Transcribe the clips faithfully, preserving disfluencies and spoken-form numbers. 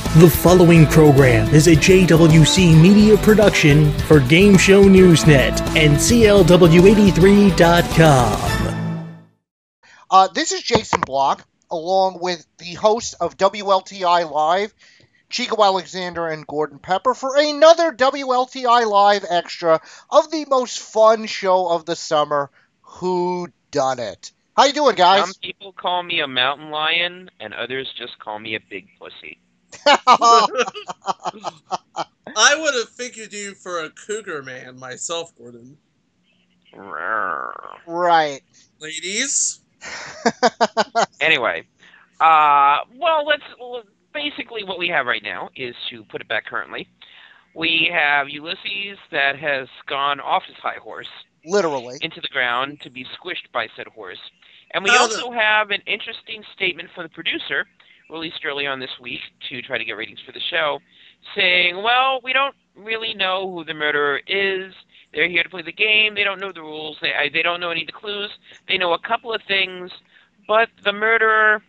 The following program is a J W C media production for Game Show Newsnet and C L W eighty-three dot com. Uh, this is Jason Block, along with the host of W L T I Live, Chico Alexander and Gordon Pepper, for another W L T I Live extra of the most fun show of the summer, Who Done It? How you doing, guys? Some people call me a mountain lion, and others just call me a big pussy. I would have figured you for a cougar man myself, Gordon. Right. Ladies? Anyway, uh, well, let's basically what we have right now is, to put it back currently, we have Ulysses that has gone off his high horse, literally, into the ground to be squished by said horse. And we Oh, also have an interesting statement from the producer, released early on this week to try to get ratings for the show, saying, well, we don't really know who the murderer is. They're here to play the game. They don't know the rules. They, they don't know any of the clues. They know a couple of things, but the murderer,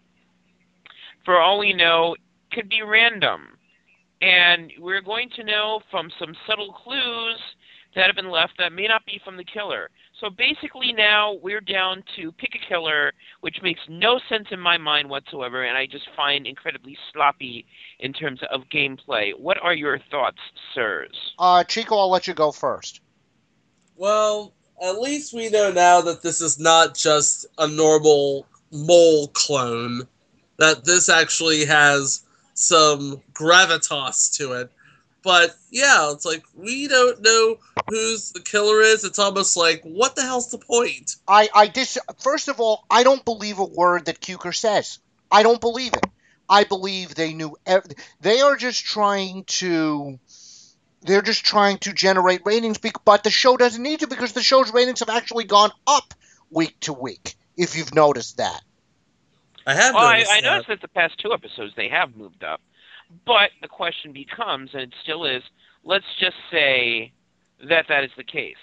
for all we know, could be random. And we're going to know from some subtle clues that have been left that may not be from the killer. So basically now we're down to pick a killer, which makes no sense in my mind whatsoever, and I just find incredibly sloppy in terms of gameplay. What are your thoughts, sirs? Uh, Chico, I'll let you go first. Well, at least we know now that this is not just a normal mole clone, that this actually has some gravitas to it. But, yeah, it's like, we don't know who's the killer is. It's almost like, what the hell's the point? I, I dis- First of all, I don't believe a word that Cuker says. I don't believe it. I believe they knew... Ev- they are just trying to... They're just trying to generate ratings, be- but the show doesn't need to, because the show's ratings have actually gone up week to week, if you've noticed that. I have Well, I, noticed I that. noticed that the past two episodes they have moved up. But the question becomes, and it still is, let's just say that that is the case.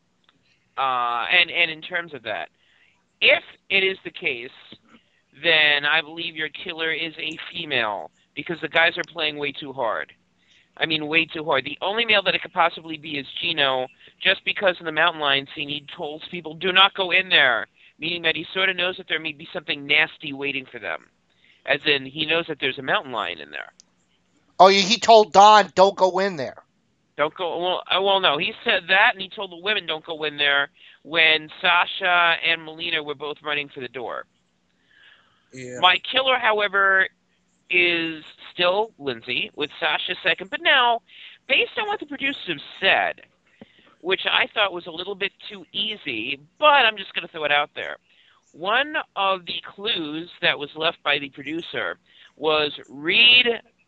Uh, and, and in terms of that, if it is the case, then I believe your killer is a female, because the guys are playing way too hard. I mean, way too hard. The only male that it could possibly be is Gino, just because in the mountain lion scene he told people, do not go in there, meaning that he sort of knows that there may be something nasty waiting for them. As in, he knows that there's a mountain lion in there. Oh, he told Don, don't go in there. Don't go. Well, uh, well, no. He said that, and he told the women don't go in there when Sasha and Melina were both running for the door. Yeah. My killer, however, is still Lindsay, with Sasha second. But now, based on what the producers have said, which I thought was a little bit too easy, but I'm just going to throw it out there. One of the clues that was left by the producer was read...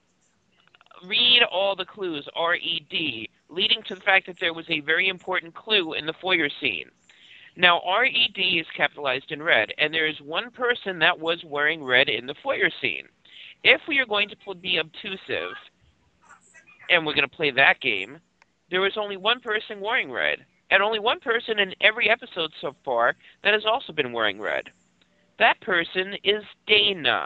read all the clues, R E D, leading to the fact that there was a very important clue in the foyer scene. Now, R E D is capitalized in red, and there is one person that was wearing red in the foyer scene. If we are going to be obtrusive, and we're going to play that game, there is only one person wearing red, and only one person in every episode so far that has also been wearing red. That person is Dana.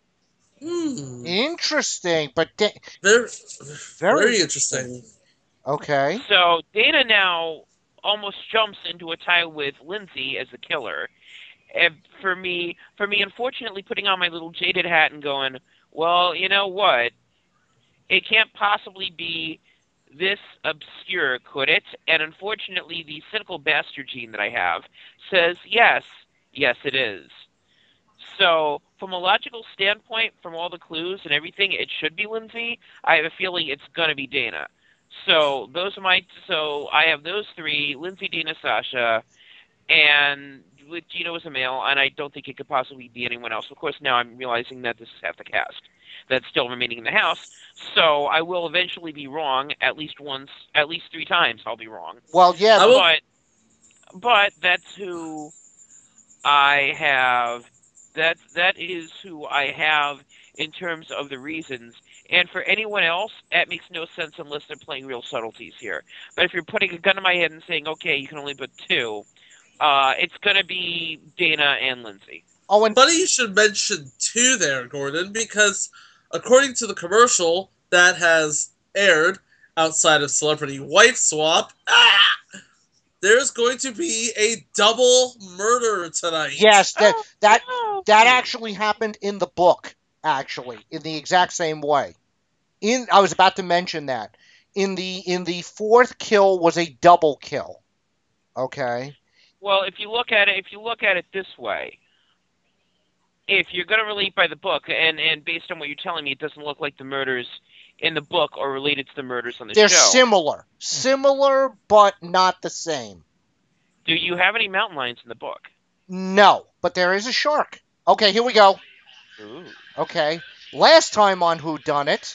Hmm. Interesting, but... Da- Very, Very very interesting. Okay. So Dana now almost jumps into a tie with Lindsay as the killer. And for me, for me, unfortunately, putting on my little jaded hat and going, well, you know what? It can't possibly be this obscure, could it? And unfortunately, the cynical bastard gene that I have says, yes, yes, it is. So, from a logical standpoint, from all the clues and everything, it should be Lindsay. I have a feeling it's going to be Dana. So, those are my, so I have those three, Lindsay, Dana, Sasha, and with Gino as a male, and I don't think it could possibly be anyone else. Of course, now I'm realizing that this is half the cast that's still remaining in the house, so I will eventually be wrong at least once, at least three times I'll be wrong. Well, yeah, I will- But, but that's who I have. That that is who I have in terms of the reasons. And for anyone else, that makes no sense unless they're playing real subtleties here. But if you're putting a gun to my head and saying, okay, you can only put two, uh, it's going to be Dana and Lindsay. Oh, and Funny you should mention two there, Gordon, because according to the commercial that has aired outside of Celebrity Wife Swap, ah, there's going to be a double murder tonight. Yes, that Oh, that no. that actually happened in the book. Actually, in the exact same way. In I was about to mention that in the in the fourth kill was a double kill. Okay. Well, if you look at it, if you look at it this way, if you're going to relate by the book, and and based on what you're telling me, it doesn't look like the murders in the book are related to the murders on the They're show. similar, similar, but not the same. Do you have any mountain lions in the book? No, but there is a shark. Okay, here we go. Ooh. Okay, last time on Who Done It.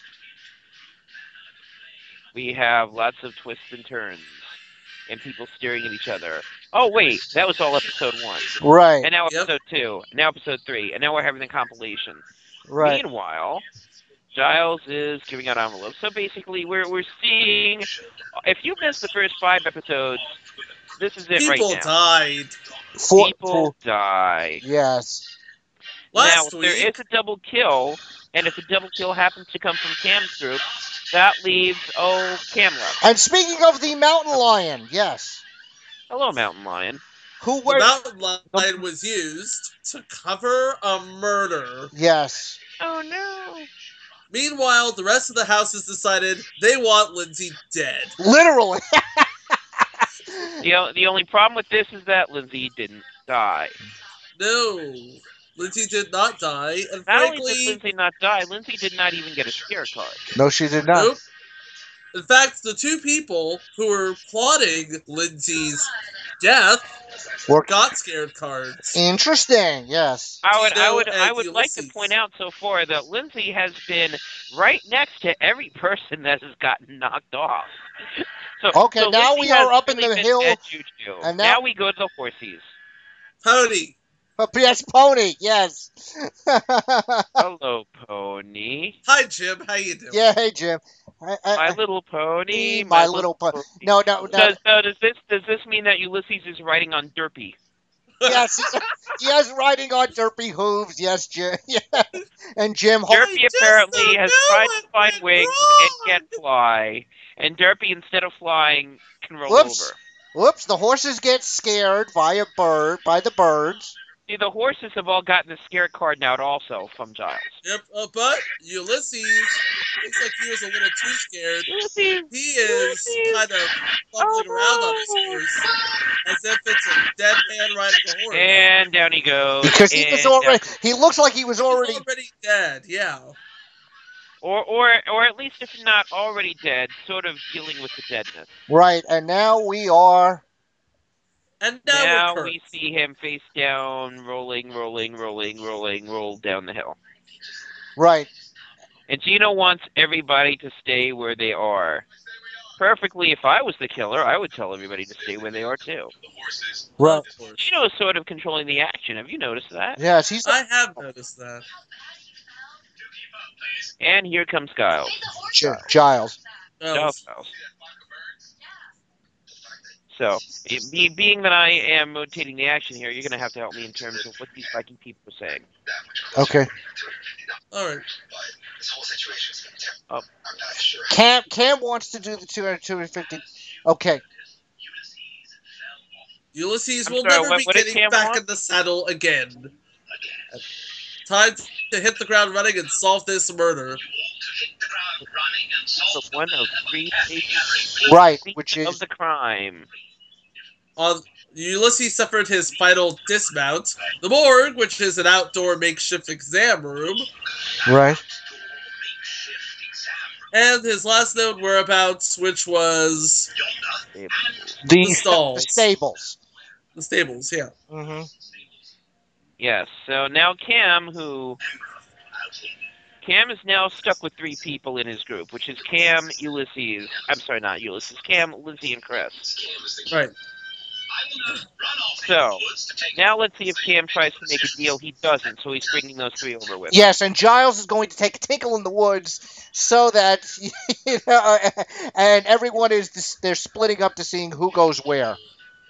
We have lots of twists and turns, and people staring at each other. Oh wait, that was all episode one. Right. And now Yep. episode two, and now episode three, and now we're having the compilation. Right. Meanwhile, Giles is giving out envelopes. So basically, we're we're seeing. If you missed the first five episodes, this is it People right now. died. For, People for- die. yes. Last now, if week, there is a double kill, and if a double kill happens to come from Cam's group, that leaves oh Cam left. And speaking of the mountain lion, yes. Hello, Mountain Lion. Who the were? mountain lion was used to cover a murder. Yes. Oh no. Meanwhile, the rest of the house has decided they want Lindsay dead. Literally. The o- the only problem with this is that Lindsay didn't die. No, Lindsay did not die, and Not only did frankly, Lindsay not die, Lindsay did not even get a scare card. No, she did not. nope. In fact, the two people who were plotting Lindsay's death Were got scared cards. interesting. Yes. I would, I Tito would, I and would like to Ulysses. point out so far that Lindsay has been right next to every person that has gotten knocked off. So, Okay, so now Lindsay we has are up in really the been hill, dead juju. and now, now- we go to the horsies. Pony, Oh, yes, Pony. Yes. Hello, pony. hi Jim, how you doing? Yeah. Hey, Jim. I, I, My I- little pony. my little pony. No, no, no. Does, so does this does this mean that Ulysses is riding on Derpy? Yes, he's- yes, riding on derpy hooves. Yes, Jim. Yeah. And Jim. Derp- Derpy just apparently don't has know tried what to find went wings wrong. and can't fly, and Derpy instead of flying can roll Whoops. over. Whoops! The horses get scared by a bird, by the birds. See, the horses have all gotten the scare card now also from Giles. Yep, uh, but Ulysses looks like he was a little too scared. Ulysses, He is Ulysses. kind of fumbling Oh, around on his no. horse as if it's a dead man riding a horse. and down he goes. Because he was and already. down- He looks like he was He's already. already dead, yeah. or or or at least if not already dead, sort of dealing with the deadness. Right, and now we are. And now, Now we're we cursed. see him face down, rolling, rolling, rolling, rolling, roll down the hill. Right. And Gino wants everybody to stay where they are. Perfectly, if I was the killer, I would tell everybody to stay where they are too. Right. Of course. Gino is sort of controlling the action. Have you noticed that? Yes, he's. I have noticed that. And here comes Giles. Gi- Giles. Oh, Giles. Giles. So, it, be, being that I am rotating the action here, you're going to have to help me in terms of what these Viking people are saying. Okay. alright. Oh. Cam Cam wants to do the two hundred, two hundred fifty. Okay. Ulysses I'm will sorry, never what- be what did getting Cam back want? in the saddle again. Time to hit the ground running and solve this murder. So one of three stages Right, which is of the crime. On Ulysses suffered his final dismount. The morgue, which is an outdoor makeshift exam room, right. and his last known whereabouts, which was The, The the stalls. stables. the stables. Yeah. Mm-hmm. Yes. So now Cam, who Cam is now stuck with three people in his group, which is Cam, Ulysses. I'm sorry, not Ulysses. Cam, Lindsay, and Chris. Right. So now let's see if Cam tries to make a deal. He doesn't, so he's bringing those three over with him. Yes, and Giles is going to take a tinkle in the woods so that you know, and everyone is they're splitting up to seeing who goes where.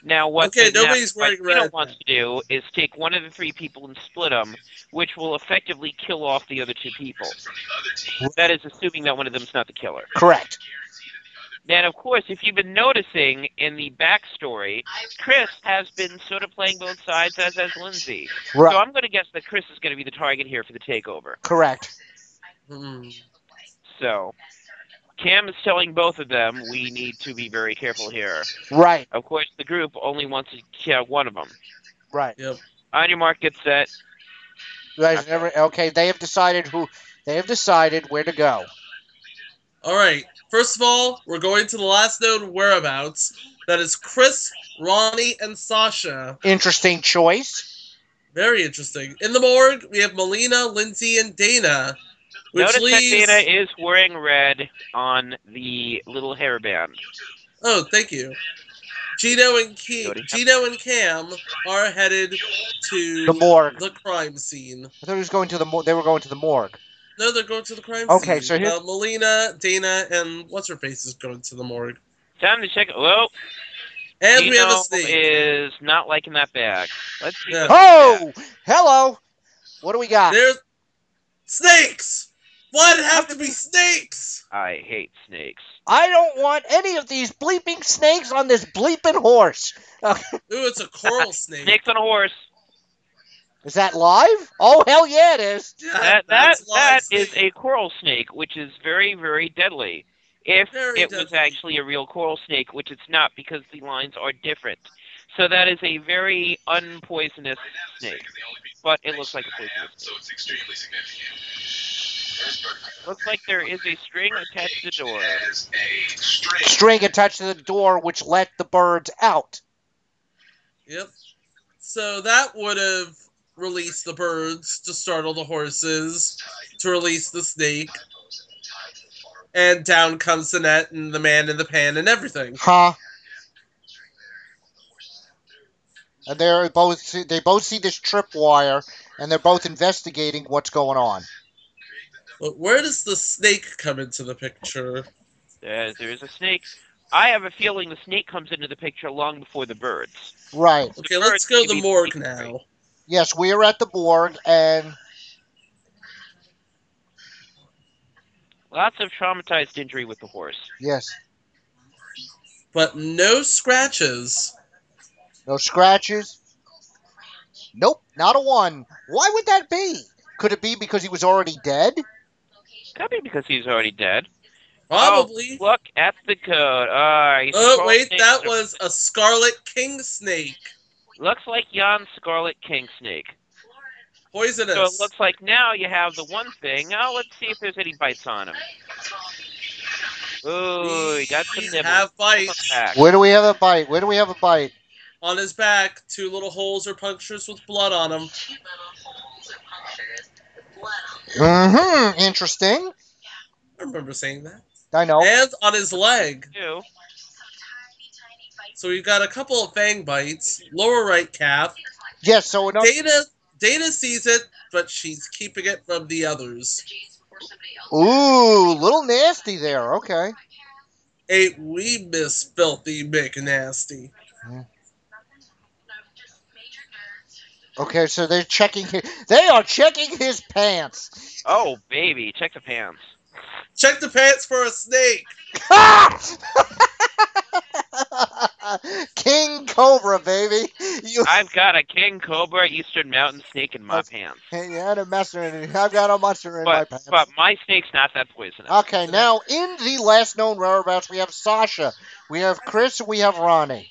Now, what Okay, the, nobody's now, what wearing Gino red. wants to do is take one of the three people and split them, which will effectively kill off the other two people. That is assuming that one of them is not the killer. Correct. Then, of course, if you've been noticing in the backstory, Chris has been sort of playing both sides, as has Lindsay. Right. So I'm going to guess that Chris is going to be the target here for the takeover. Correct. Hmm. So Cam is telling both of them we need to be very careful here. Right. Of course, the group only wants to kill one of them. Right. Yep. On your mark, get set. Guys, never- okay, they have decided who. They have decided where to go. All right. First of all, we're going to the last known whereabouts. That is Chris, Ronnie, and Sasha. Interesting choice. Very interesting. In the morgue, we have Melina, Lindsay, and Dana. Which Notice leaves... that Dana is wearing red on the little hairband. Oh, thank you. Gino and Ke- Jody. Gino and Cam are headed to The morgue. the crime scene. I thought he was going to the. Mor- they were going to the morgue. No, they're going to the crime Okay, scene. so here's- uh, Melina, Dana, and what's her face is going to the morgue. Time to check. Whoa, And Gino we have a snake. is not liking that bag. Let's see. Yeah. what Oh, hello. What do we got? There's snakes. Why'd it have to be snakes? I hate snakes. I don't want any of these bleeping snakes on this bleeping horse. Okay. Ooh, it's a coral snake. Snakes on a horse. Is that live? Oh, hell yeah, it is. Yeah, That that that's live that snake. is a coral snake, which is very very deadly. If Very it was deadly. actually a real coral snake, which it's not because the lines are different. So that is a very unpoisonous snake, but it looks like a poisonous snake. Looks like there is a string attached to the door. String attached to the door, which let the birds out. Yep. So that would have released the birds to startle the horses, to release the snake. And down comes the net and the man in the pan and everything. Huh? And they're both see, they both see this tripwire, and they're both investigating what's going on. But where does the snake come into the picture? There, there is a snake. I have a feeling the snake comes into the picture long before the birds. Right. Okay, let's go to the morgue now. Yes, we are at the morgue, and Lots of traumatized injury with the horse. yes, But no scratches. no scratches. Nope, not a one. Why would that be? Could it be because he was already dead? Could be because he's already dead. Probably. Oh, look at the code. Alright. Oh, wait, that was a scarlet king snake. Looks like Jan's Scarlet King Snake. Poisonous. So it looks like now you have the one thing. Now let's see if there's any bites on him. Ooh, he got some We nibbles. have bites. Back. Where do we have a bite? Where do we have a bite? On his back, two little holes or punctures with blood on them. Mm-hmm. Interesting. I remember saying that. I know. And on his leg. Ew. So we've got a couple of fang bites. Lower right calf. Yes, so enough. Dana, Dana sees it, but she's keeping it from the others. Ooh, little nasty there. Okay. Ain't we Miss Filthy McNasty? Okay, so they're checking his, they are checking his pants. Oh, baby. Check the pants. Check the pants for a snake. King Cobra, baby. You I've got a King Cobra Eastern Mountain Snake in my That's- pants. you had a monster in I've got a monster in my But, pants. but my snake's not that poisonous. Okay, now in the last known whereabouts, we have Sasha, we have Chris, we have Ronnie.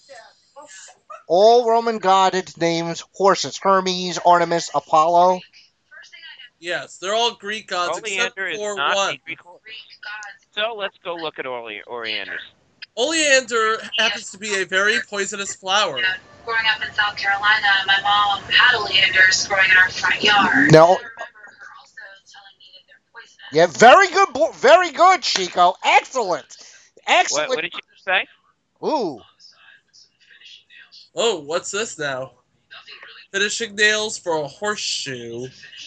All Roman godded names horses: Hermes, Artemis, Apollo. Yes, they're all Greek gods except Oleander is for not one. a Greek horse. So let's go look at Ole- Oleanders. Oleander happens to be a very poisonous flower. Growing up in South Carolina, my mom had oleanders growing in our front yard. No. I remember her also telling me that they're poisonous. Yeah, very good, bo- very good, Chico. Excellent, excellent. What, what did you say? Ooh, Oh, what's this now? Finishing nails for a horseshoe.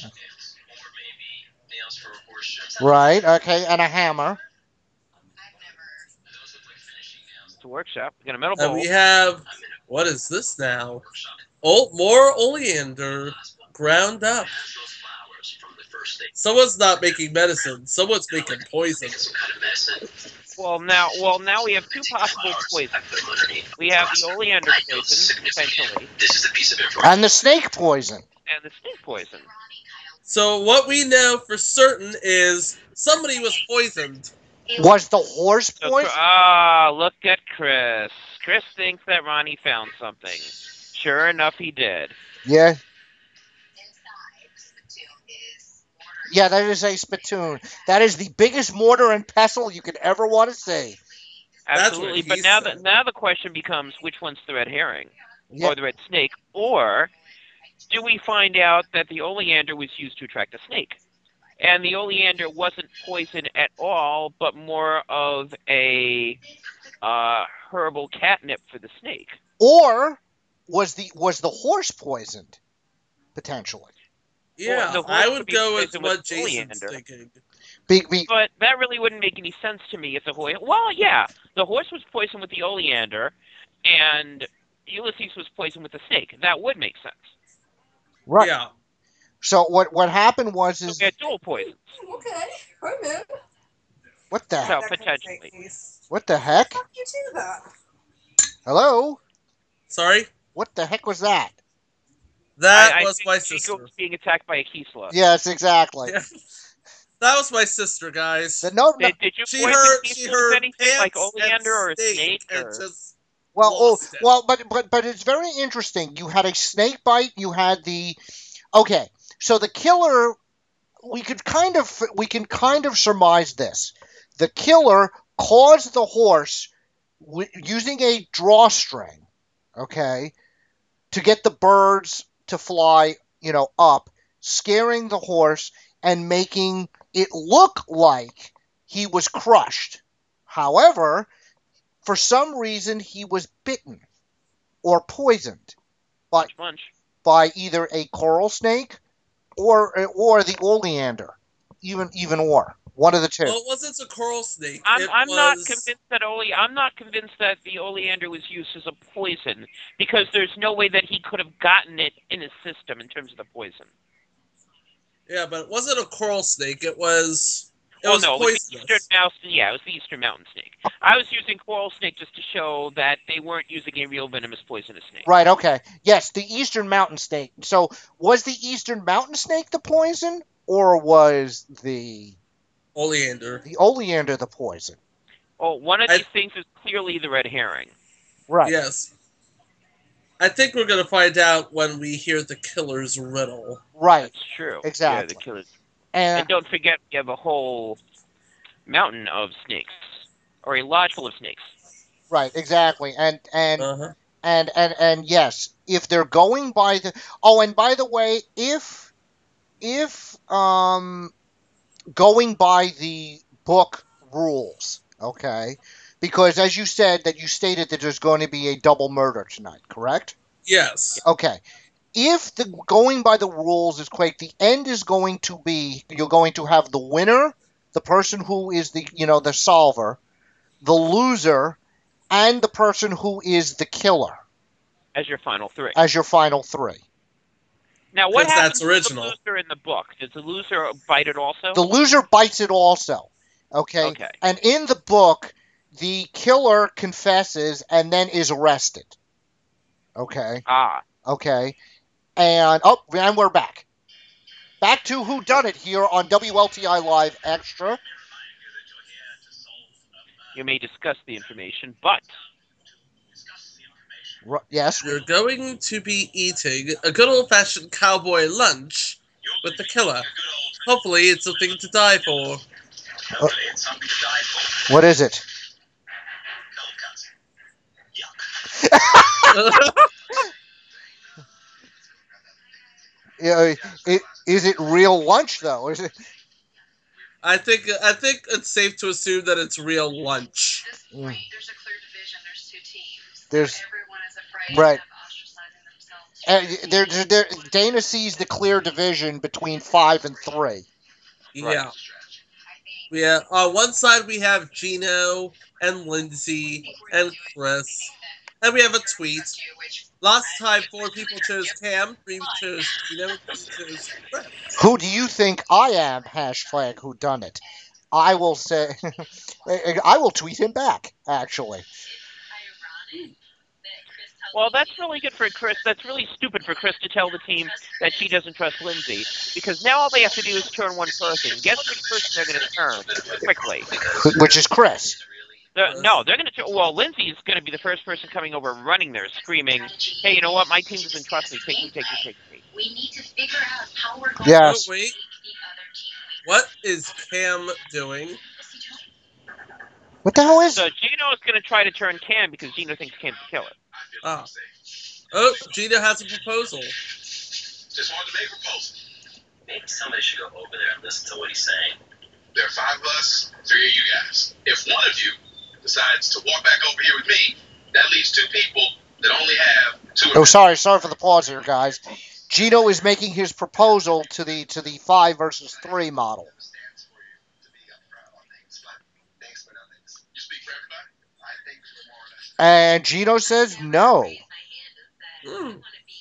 right. Okay, and a hammer. It's a workshop. We got a metal And bowl. we have What is this now? Oh, more oleander ground up. Someone's not making medicine. Someone's making poison. Well, now, well, now we have two possible poisons. We have the oleander poison, potentially, And the snake poison. and the snake poison. So what we know for certain is somebody was poisoned. Was the horse So, poison? ah, look at Chris. Chris thinks that Ronnie found something. Sure enough, he did. Yeah. Yeah, that is a spittoon. That is the biggest mortar and pestle you could ever want to see. That's Absolutely. what But he now, the, said. now the question becomes, which one's the red herring? Yeah. Or the red snake? Or do we find out that the oleander was used to attract a snake? And the oleander wasn't poison at all, but more of a uh, herbal catnip for the snake. Or was the was the horse poisoned? Potentially. Yeah, the horse I would would be go with poisoned with what Jason's oleander. thinking. Be, be, But that really wouldn't make any sense to me if the horse... Well, yeah, the horse was poisoned with the oleander, and Ulysses was poisoned with the snake. That would make sense. right. Yeah. So what what happened was So is we had dual poisons. Okay, wait a minute. what the So That could potentially. make these- what the heck? How did you do that? Hello? Sorry? What the heck was that? That I, I was think my Chico sister. was being attacked by a Kisla. Yes, exactly. Yeah. That was my sister, guys. The, no, no, Did, did you She poison heard, Kisla she with heard anything pants like oleander or a and snake snake? and Or... just well, oh, lost it. well, but but but it's very interesting. You had a snake bite. You had the okay. So the killer, we could kind of we can kind of surmise this. The killer caused the horse w- using a drawstring, okay, to get the birds to fly, you know, up, scaring the horse and making it look like he was crushed. However, for some reason, he was bitten or poisoned by Munch, munch. by either a coral snake or or the oleander, even even or one of the two. Well, it wasn't a coral snake. I'm, it I'm was... not convinced that ole. I'm not convinced that the oleander was used as a poison because there's no way that he could have gotten it in his system in terms of the poison. Yeah, but it wasn't a coral snake. It was... It Well, was no, it was the poisonous. eastern mouse. Yeah, it was the eastern mountain snake. I was using coral snake just to show that they weren't using a real venomous poisonous snake. Right, okay. Yes, the eastern mountain snake. So, was the eastern mountain snake the poison, or was the Oleander. the oleander the poison? Oh, one of I- these things is clearly the red herring. Right. Yes. I think we're going to find out when we hear the killer's riddle. Right. That's true. Exactly. Yeah, the killers. And And don't forget, we have a whole mountain of snakes, or a lodge full of snakes. right, exactly. And and Uh-huh. and and and yes, if they're going by the oh, and by the way, if if um going by the book rules, okay, because as you said that you stated that there's going to be a double murder tonight, correct? Yes. Okay. If the going by the rules is correct, the end is going to be you're going to have the winner, the person who is the you know the solver, the loser, and the person who is the killer As your final three. as your final three. Now, what Because happens that's original. to the loser in the book? Does the loser bite it also? The loser bites it also. Okay? Okay. And in the book, the killer confesses and then is arrested. Okay. Ah. Okay. And oh, and we're back. Back to Who Done It here on W L T I Live Extra. You may discuss the information, but R- yes. You're going to be eating a good old-fashioned cowboy lunch with the killer. Hopefully it's something to die for. What is it? Yeah, it, is it real lunch though? Is it? I think I think it's safe to assume that it's real lunch. At this point, there's a clear division. There's two teams. There's Everyone is afraid right. of ostracizing themselves. Uh, there, there, there- Dana sees the clear division between five and three. Yeah. Yeah. On one side we have Gino and Lindsay and Chris, And we have a tweet. Last time, four people chose Cam, three chose Gino, and two chose Chris. Who do you think I am? Hashtag who done it. I will say, I will tweet him back, actually. Well, that's really good for Chris. That's really stupid for Chris to tell the team that she doesn't trust Lindsay, because now all they have to do is turn one person. Guess which person they're going to turn quickly? Which is Chris. They're, no, they're going to. Well, Lindsay is going to be the first person coming over, running there, screaming, "Hey, you know what? My team doesn't trust me. Take me, take me, take me." We need to figure out how we're going Yes. Oh, wait. What is Cam doing? What the hell is? So Gino is going to try to turn Cam because Gino thinks Cam's the killer. Ah. Oh, Gino has a proposal. Just wanted to make a proposal. Maybe somebody should go over there and listen to what he's saying. There are five of us, three of you guys. If one of you decides to walk back over here with me, that leaves two people that only have two. Oh, sorry, sorry for the pause here, guys. Gino is making his proposal to the to the five versus three model. And Gino says no. Mm.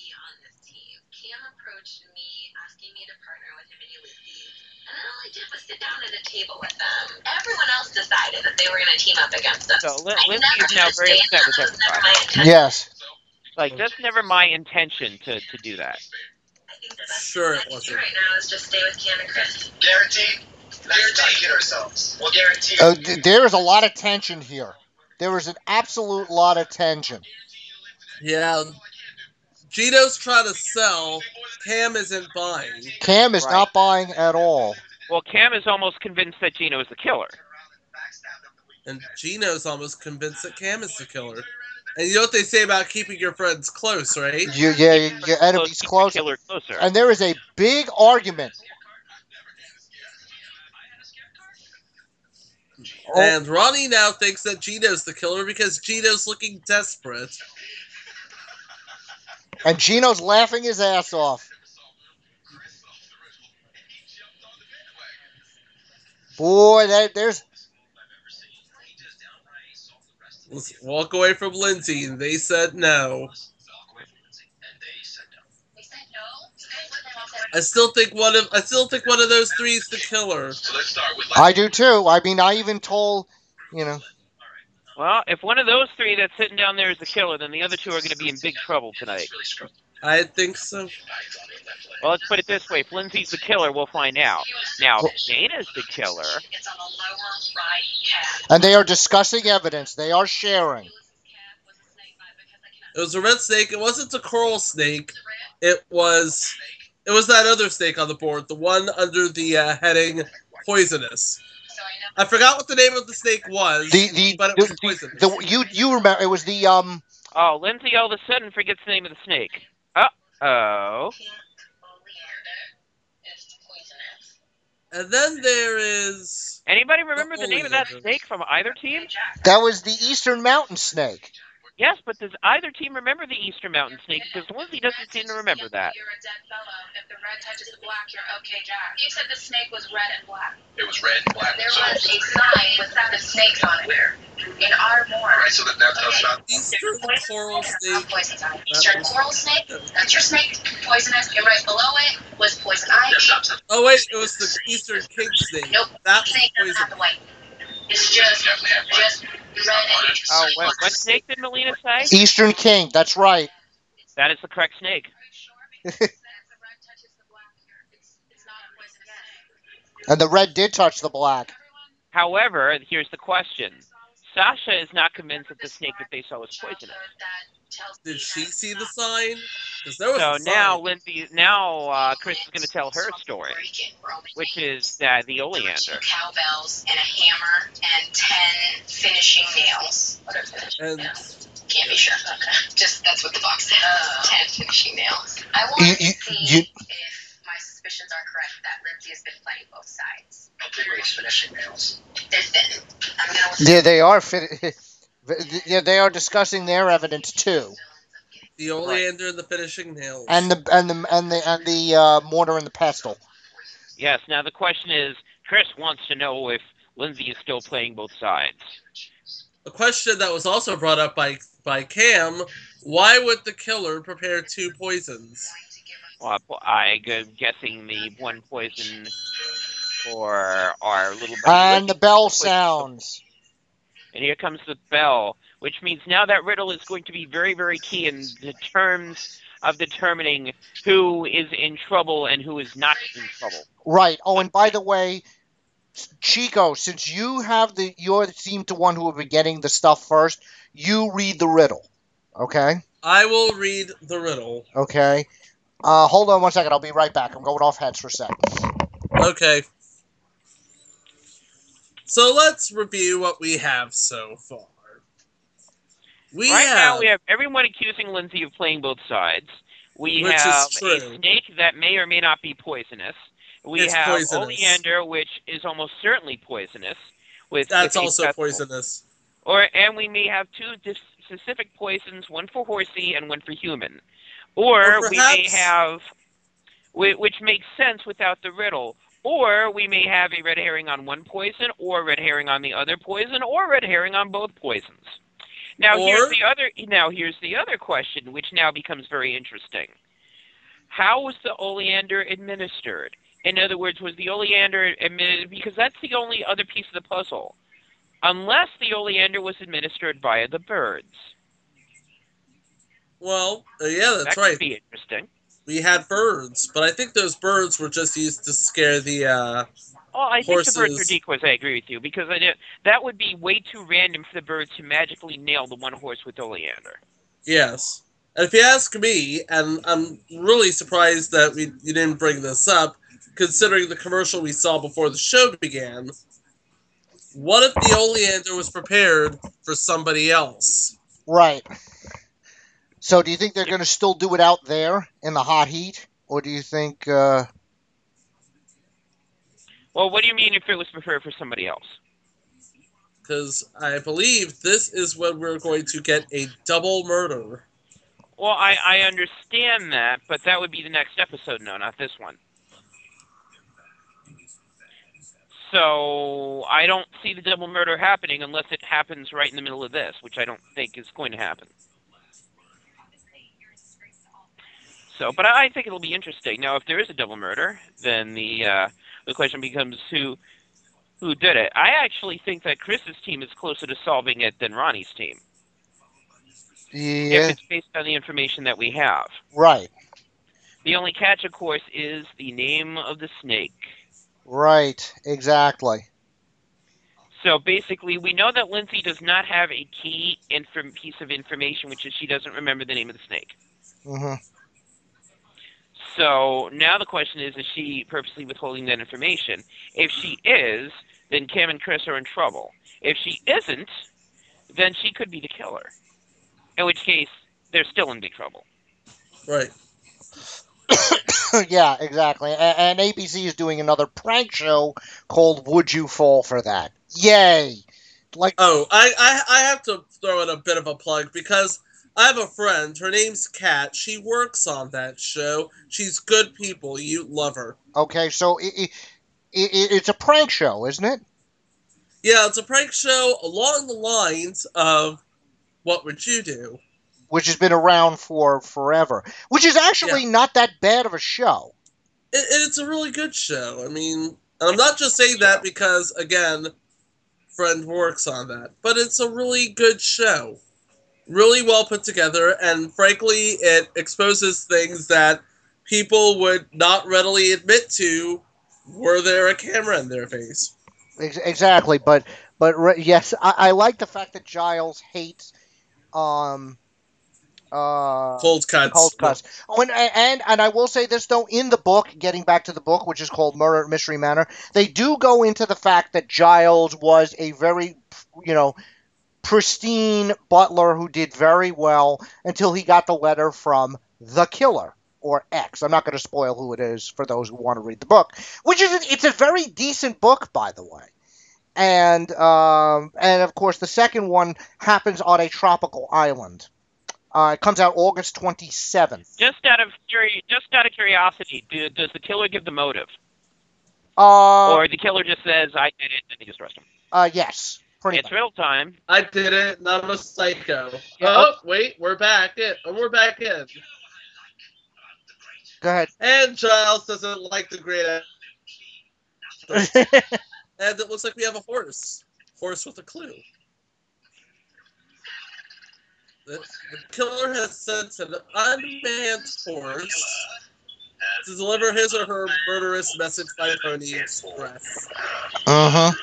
Table with them. Everyone else decided that they were going to team up against us. So Lin- Lindsay is now very upset with everybody. Yes. Like, that's never my intention to, to do that. I think the best Sure thing it I can wasn't. do right now is just stay with Cam and Chris. Guaranteed. Let's not kid ourselves. We'll guarantee. Uh, th- there is a lot of tension here. There is an absolute lot of tension. Yeah. Gino's trying to sell. Cam isn't buying. Cam is Right. not buying at all. Well, Cam is almost convinced that Gino is the killer. And Gino's almost convinced that Cam is the killer. And you know what they say about keeping your friends close, right? You, yeah, your, your enemy's Keep the close. killer closer. And there is a big argument. Oh, And Ronnie now thinks that Gino's the killer because Gino's looking desperate. and Gino's laughing his ass off. Boy, that there's Let's walk away from Lindsay, and they said no. They said no. I still think one of I still think one of those three is the killer. So let's start with. I do too. I mean, I even told, you know, Well, if one of those three that's sitting down there is the killer, then the other two are going to be in big trouble tonight. I think so. Well, let's put it this way. If Lindsay's the killer, we'll find out. Now, if Dana's the killer, It's on the lower right tab. and they are discussing evidence. They are sharing. It was a red snake. It wasn't a coral snake. It was it was that other snake on the board, the one under the uh, heading poisonous. I forgot what the name of the snake was, The the, but it was the, poisonous. the, the you you remember it was the um oh, Lindsay all of a sudden forgets the name of the snake. Uh-oh. And then there is Anybody remember the name of that Oleander. snake from either team? that was the Eastern Mountain Snake. Yes, but does either team remember the Eastern Mountain Snake? Because Lindsay doesn't seem to remember that. You're a dead fellow. If the red touches the black, you're okay, Jack. You said the snake was red and black. It was red and black. There so, was a sign with the snakes on it. Where? In our moor. All right. So that that tells about. Eastern coral snake. Poison ivy. Eastern coral snake. That's your snake. Poisonous. And right below it was poison ivy. Yeah, stop, stop. Oh wait, it was the Eastern king snake. Nope. That was Snake doesn't have poison. the white. It's just, Definitely have one. just red and Oh, what, what snake did Melina say? Eastern King. That's right. That is the correct snake. And the red did touch the black. However, here's the question. Sasha is not convinced that the snake that they saw was poisonous. Did she see the sign? Because there was So a sign. now Lindsay, now uh, Chris is going to tell her story, which is uh, the oleander. Two cowbells and a hammer and ten finishing nails. What are finishing And- nails? Can't be sure. Okay. Just that's what the box says. Ten finishing nails. I want You- to you- see you- if my suspicions are correct that Lindsay has been playing both sides. How big are these finishing nails? They're thin. I'm gonna. Yeah, they are fit. Yeah, they are discussing their evidence too, The oleander and the finishing nails. and the and the and the and the uh, mortar and the pestle. Yes, now the question is, Chris wants to know if Lindsay is still playing both sides. a question that was also brought up by, by Cam, why would the killer prepare two poisons? Well, I'm guessing the one poison for our little buddy. And the bell Poison. sounds. And here comes the bell, which means now that riddle is going to be very, very key in the terms of determining who is in trouble and who is not in trouble. Right. Oh, and by the way, Chico, since you have the, you seem to one who will be getting the stuff first, you read the riddle. Okay? I will read the riddle. Okay. Uh, hold on one second. I'll be right back. I'm going off heads for a second. Okay. So let's review what we have so far. We right have, now, we have everyone accusing Lindsay of playing both sides. We Which have is true. a snake that may or may not be poisonous. We It's have poisonous. Oleander, which is almost certainly poisonous. With That's with a also pestle. poisonous. Or and we may have two dis- specific poisons, one for horsey and one for human. Or, Or we may perhaps- have, whi- which makes sense without the riddle. Or we may have a red herring on one poison, or a red herring on the other poison, or a red herring on both poisons. Now Or- here's the other. Now here's the other question, which now becomes very interesting. How was the oleander administered? In other words, was the oleander administered? Because that's the only other piece of the puzzle. Unless the oleander was administered via the birds. Well, uh, yeah, that's that right. could be interesting. We had birds, but I think those birds were just used to scare the, uh... Oh, I think the birds Horses. are decoys. I agree with you because I did, that would be way too random for the birds to magically nail the one horse with oleander. Yes. And if you ask me, and I'm really surprised that we you didn't bring this up, considering the commercial we saw before the show began, what if the oleander was prepared for somebody else? Right. So do you think they're going to still do it out there in the hot heat? Or do you think... Uh... Well, what do you mean if it was prepared for somebody else? Because I believe this is when we're going to get a double murder. Well, I, I understand that, but that would be the next episode, no, not this one. So I don't see the double murder happening unless it happens right in the middle of this, which I don't think is going to happen. So, but I think it'll be interesting. Now, if there is a double murder, then the uh, the question becomes who who did it. I actually think that Chris's team is closer to solving it than Ronnie's team. Yeah. If it's based on the information that we have. Right. The only catch, of course, is the name of the snake. Right. Exactly. So basically, we know that Lindsay does not have a key inf- piece of information, which is she doesn't remember the name of the snake. Mm-hmm. So now the question is, is she purposely withholding that information? If she is, then Cam and Chris are in trouble. If she isn't, then she could be the killer. In which case, they're still in big trouble. Right. Yeah, exactly. And, and A B C is doing another prank show called Would You Fall for That? Yay! Like, Oh, I, I, I have to throw in a bit of a plug because I have a friend. Her name's Kat. She works on that show. She's good people. You love her. okay, so it, it, it, it's a prank show, isn't it? Yeah, it's a prank show along the lines of What Would You Do? Which has been around for forever. Which is actually not that bad of a show. It, it's a really good show. I mean, and I'm not just saying that because, again, friend works on that, but it's a really good show. Really well put together, and frankly, it exposes things that people would not readily admit to were there a camera in their face. Ex- Exactly, but but re- yes, I, I like the fact that Giles hates um uh Cold cuts. cold cuts. Oh, and, and and I will say this though, in the book, getting back to the book, which is called Murder at Mystery Manor, they do go into the fact that Giles was a very, you know, pristine butler who did very well until he got the letter from the killer. Or X. I'm not going to spoil who it is for those who want to read the book, which is a, it's a very decent book, by the way. And um, and of course, the second one happens on a tropical island. Uh, it comes out August twenty-seventh. Just out of curi- just out of curiosity, do, does the killer give the motive, Uh, or the killer just says, "I did it," and they just arrest him? uh, yes. Pretty It's much. riddle time. I did it, and I'm a psycho. Yeah. Oh, wait, we're back in. Oh, we're back in. Go ahead. And Giles doesn't like the great actor. And it looks like we have a horse. Horse with a clue. The, the killer has sent an unmanned horse to deliver his or her murderous message by Pony Express. Uh huh.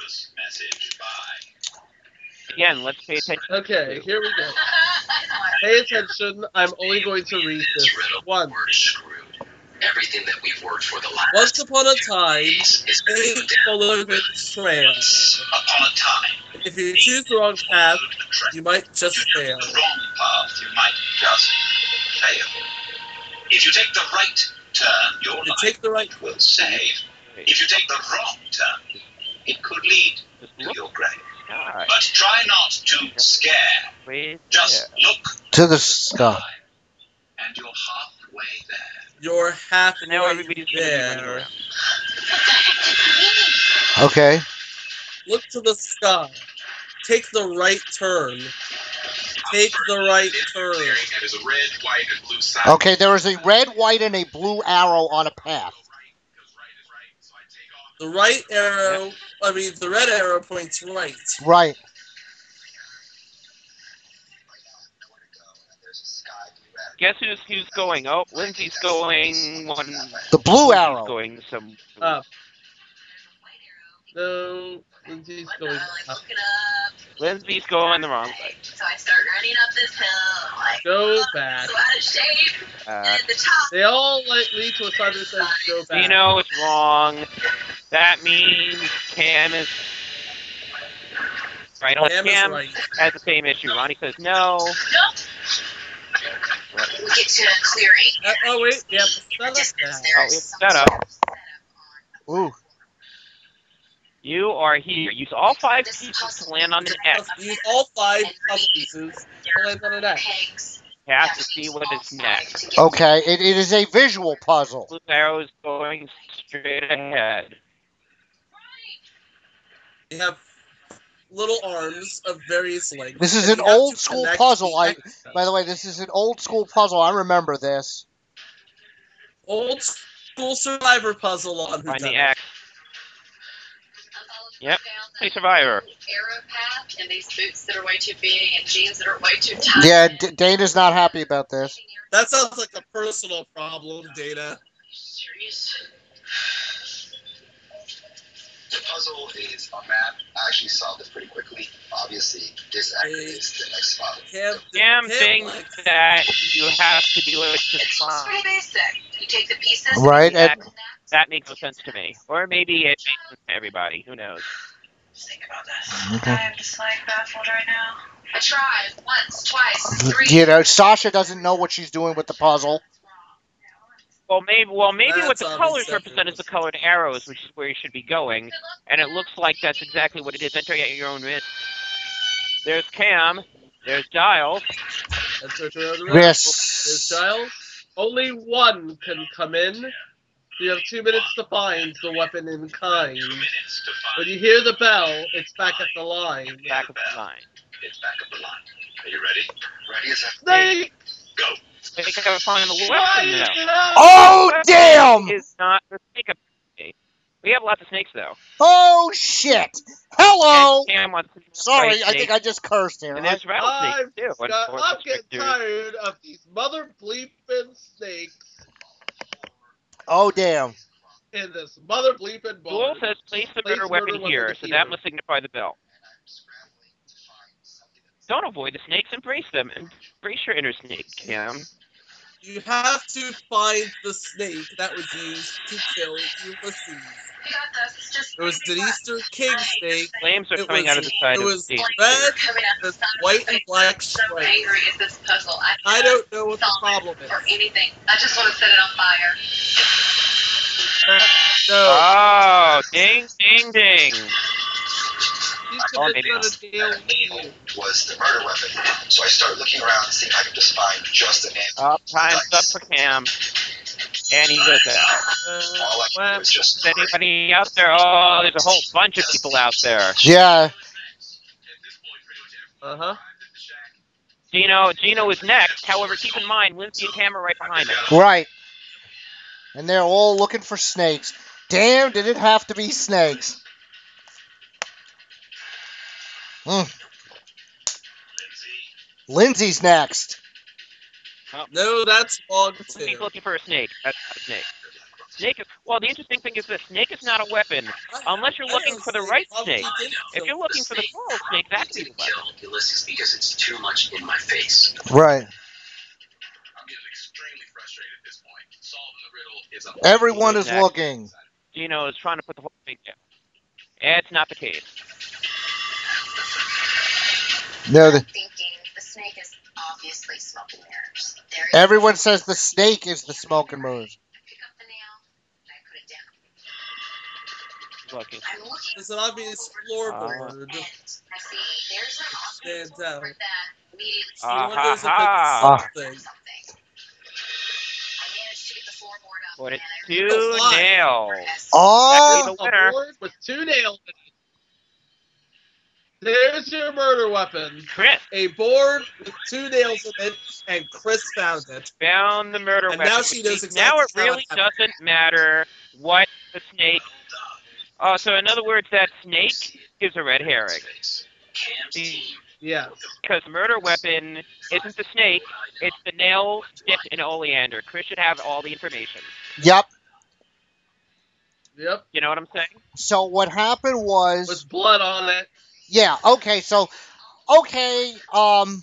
Again, let's pay attention. Okay, here we go. Pay attention. I'm only going to read this one. Everything that we've worked for the last Once upon a time, days is going to go a down. beloved trail. Once upon a time, If you choose the wrong path, you might just if you fail. take the wrong path, you might just fail. If you take the right turn, your If you life take the right will save. If you take the wrong turn, it could lead Just to look. your grave. God, But try not to scare. wait Just there. look To the sky. and you're halfway there. You're So halfway now everybody's gonna be running there. around. Okay. Look to the sky. Take the right turn. Take the right turn. It is a red, white, and blue sign. Okay, there is a red, white, and a blue arrow on a path. The right arrow, I mean, the red arrow points right. Right. Guess who's who's going? Oh, Lindsay's going one. The blue Lindsay's arrow. going some. Up. No, Lindsay's going up. Look it up. Lindsay's going the wrong way. So I start running up this hill. Like, Go oh, back. so out of shape. Uh, And at the top. They all like, lead to a sign that says go back. Dino is wrong. That means Cam is right. Unless Cam is Cam right. has the same issue. Ronnie says no. Nope. We get to a clearing. Uh, oh, wait, yeah, set up Distance, now. there Oh, is it's some set sort up. of setup on. Ooh. You are here. Use all five pieces to land on an X. Use all five puzzle pieces to land on an X. Pegs. You have to see what is next. Okay, it, it is a visual puzzle. Blue arrow is going straight ahead. You have little arms of various lengths. This is and an you have old to school connect puzzle. the I, X. by the way, this is an old school puzzle. I remember this. Old school survivor puzzle on Find the Whodunit. X. Yep. Play Survivor. Arrow path and these boots that are way too big and jeans that are way too tight. Yeah, D- Dana's not happy about this. That sounds like a personal problem, Dana. Serious? The puzzle is a map. I actually solved it pretty quickly. Obviously, this activates the next spot. Cam, Damn Cam thing likes- that you have to do it to It's find. pretty basic. You take the pieces. Right, That, and- that makes no sense to me. Or maybe it makes sense to everybody. Who knows? Just think about this. Okay. I'm just like baffled right now. I tried once, twice, three. You know, Sasha doesn't know what she's doing with the puzzle. Well, maybe. Well, maybe what That's the obvious colors that represent it is the was. colored arrows, which is where you should be going. And it looks like that's exactly what it is. Enter at your own risk. There's Cam. There's Giles. That's what you're on the right. There's Yes. Giles. Only one can come in. You have two minutes to find the weapon in kind. Two minutes to When find. you hear the bell, it's back at the line. Back of the line. It's back up the line. Are you ready? Ready as a Snake! go. I think I gotta find the weapon now. Oh, damn! Is not the snake. up- We have lots of snakes though. Oh, shit. Hello. And Cam wants to Sorry, fight I think snakes, I just cursed here. And there's I'm, rattlesnakes too. got- I'm Unfortunately, getting dude. tired of these mother bleeping snakes Oh, damn. in this mother bleeping Duel barn. says place the Place murder murder weapon weapon here, here. so that must signify the bell. Don't avoid the snakes, embrace them. Embrace your inner snake, Cam. You have to find the snake that was used to kill Ulysses. You got this. It's just There was an Easter king snake. Flames are It coming was- out of the side it of was the stage. red, coming out the with side of white my and face. black I'm so stripes. angry at this puzzle. I, I don't know what the solve problem it is. or anything. I just want to set it on fire. No, Oh, ding, ding, ding. he's Oh, gonna maybe try not. to deal with you. Was the murder weapon. So I started looking around and seeing if I could just find just an answer. Oh, time's up for Cam. And he goes out. Uh, All I could well, do was just Is anybody out there? Oh, there's a whole bunch of people out there. Yeah. Uh huh. Gino, Gino is next. However, keep in mind, Lindsay and Cam are right behind him. Right. And they're all looking for snakes. Damn, did it have to be snakes? Mm. Lindsay's next. No, that's wrong too. He's looking for a snake. That's not a snake. Snake is, well, the interesting thing is this. Snake is not a weapon unless you're looking for the right snake. If you're looking for the coral snake, that's the weapon. Kill Ulysses because it's too much in my face. Right. I'm getting extremely frustrated at this point. Solving the riddle is a Everyone is Exactly. looking. Gino is trying to put the whole thing down. It's not the case. No, the, I'm thinking the snake is obviously smoke and mirrors. There is everyone says the snake is the smoke and mirrors. I pick up the nail and I put it down. Looking. I'm looking It's an obvious floorboard. and I see there's an obvious Stands out. board that immediately She Ah, wonders ha, ha. if it's something. something. I managed to get the floorboard up Put it and I two Fly. nails. Oh, The winner. A board with two nails in it. There's your murder weapon. Chris A board with two nails in it, and Chris found it. found the murder And weapon. now she knows which means Now it exactly how really it happened. doesn't matter what the snake. Oh, so in other words, that snake is a red herring. Cam's team. Yeah. Because the murder weapon isn't the snake, it's the nails dipped in oleander. Chris should have all the information. yep. Yep. You know what I'm saying? So what happened was, With blood on it. yeah, okay, so, okay, um,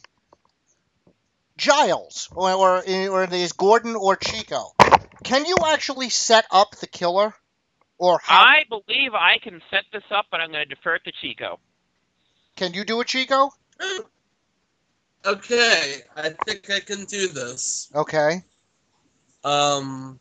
Giles, or, or, or it is Gordon or Chico, can you actually set up the killer? Or how, I believe I can set this up, but I'm going to defer it to Chico. can you do it, Chico? Okay, I think I can do this. Okay. Um.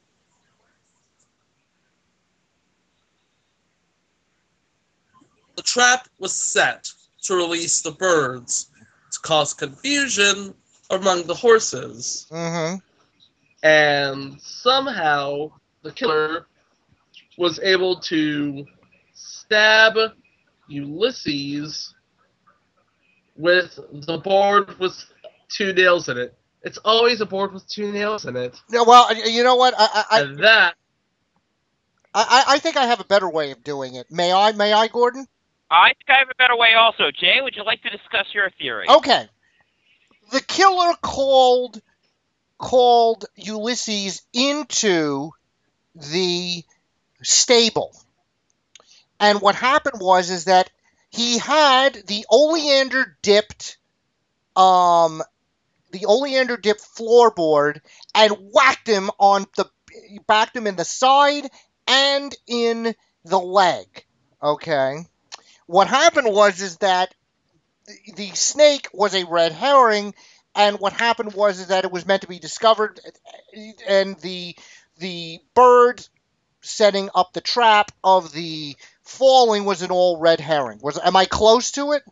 The trap was set to release the birds to cause confusion among the horses. Mm-hmm. And somehow the killer was able to stab Ulysses with the board with two nails in it. It's always a board with two nails in it. Yeah, well, you know what? I, I, And that, I, I think I have a better way of doing it. May I? May I, Gordon? I think I have a better way also. Jay, would you like to discuss your theory? Okay. The killer called called Ulysses into the stable. And what happened was is that he had the oleander dipped um the oleander dipped floorboard and whacked him on the backed him in the side and in the leg. Okay. What happened was is that the, the snake was a red herring, and what happened was is that it was meant to be discovered, and the the bird setting up the trap of the falling was an all red herring. Was am I close to it?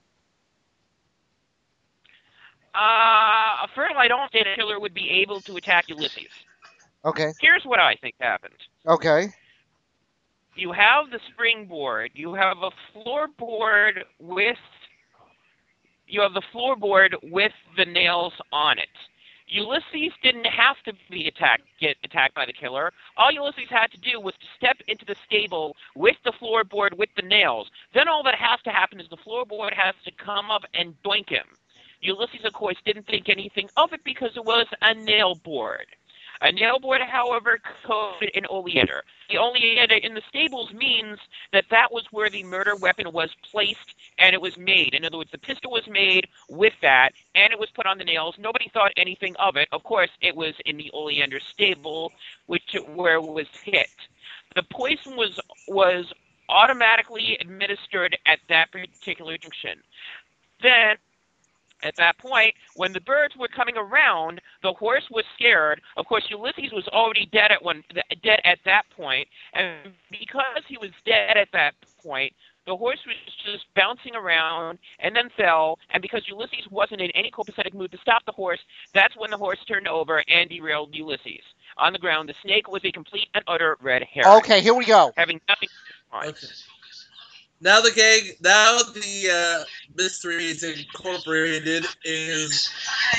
Uh, first of all, I don't think the killer would be able to attack Ulysses. Okay. Here's what I think happened. Okay. You have the springboard. You have a floorboard with. You have the floorboard with the nails on it. Ulysses didn't have to be attacked, get attacked by the killer. All Ulysses had to do was to step into the stable with the floorboard with the nails. Then all that has to happen is the floorboard has to come up and doink him. Ulysses, of course, didn't think anything of it because it was a nail board. A nail board, however, coated in oleander. The oleander in the stables means that that was where the murder weapon was placed and it was made. In other words, the pistol was made with that and it was put on the nails. Nobody thought anything of it. Of course, it was in the oleander stable, which where it was hit. The poison was was automatically administered at that particular junction. Then, at that point, when the birds were coming around, the horse was scared. Of course, Ulysses was already dead at one, dead at that point, and because he was dead at that point, the horse was just bouncing around and then fell. And because Ulysses wasn't in any copacetic mood to stop the horse, that's when the horse turned over and derailed Ulysses. On the ground, the snake was a complete and utter red herring. Okay, here we go. Having nothing to do with okay. Now the gang, now the uh, Mysteries Incorporated is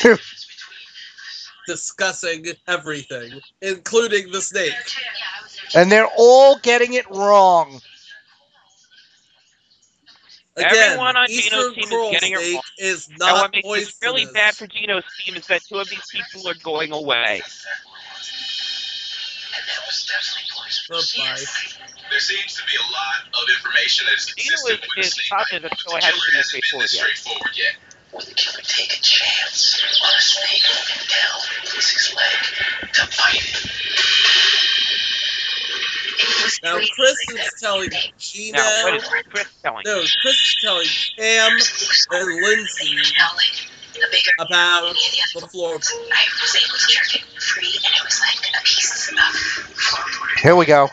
discussing everything, including the snake. And they're all getting it wrong. Again, Everyone on Eastern Gino's team is Coral getting it Snake wrong. is And not what makes poisonous. this really bad for Gino's team is that two of these people are going away. Goodbye. There seems to be a lot of information that is Gino consistent is, with the is snake. positive that the The show hasn't killer been hasn't been this straightforward yet. straightforward yet. Would the killer take a chance on a snake and tell Pussy's leg to fight it? Now, Chris is telling Gino. Now, what is Chris telling? No, Chris is telling Cam and Lindsay about the floor. I was able to jerk it free, and it was like a piece of Here we go.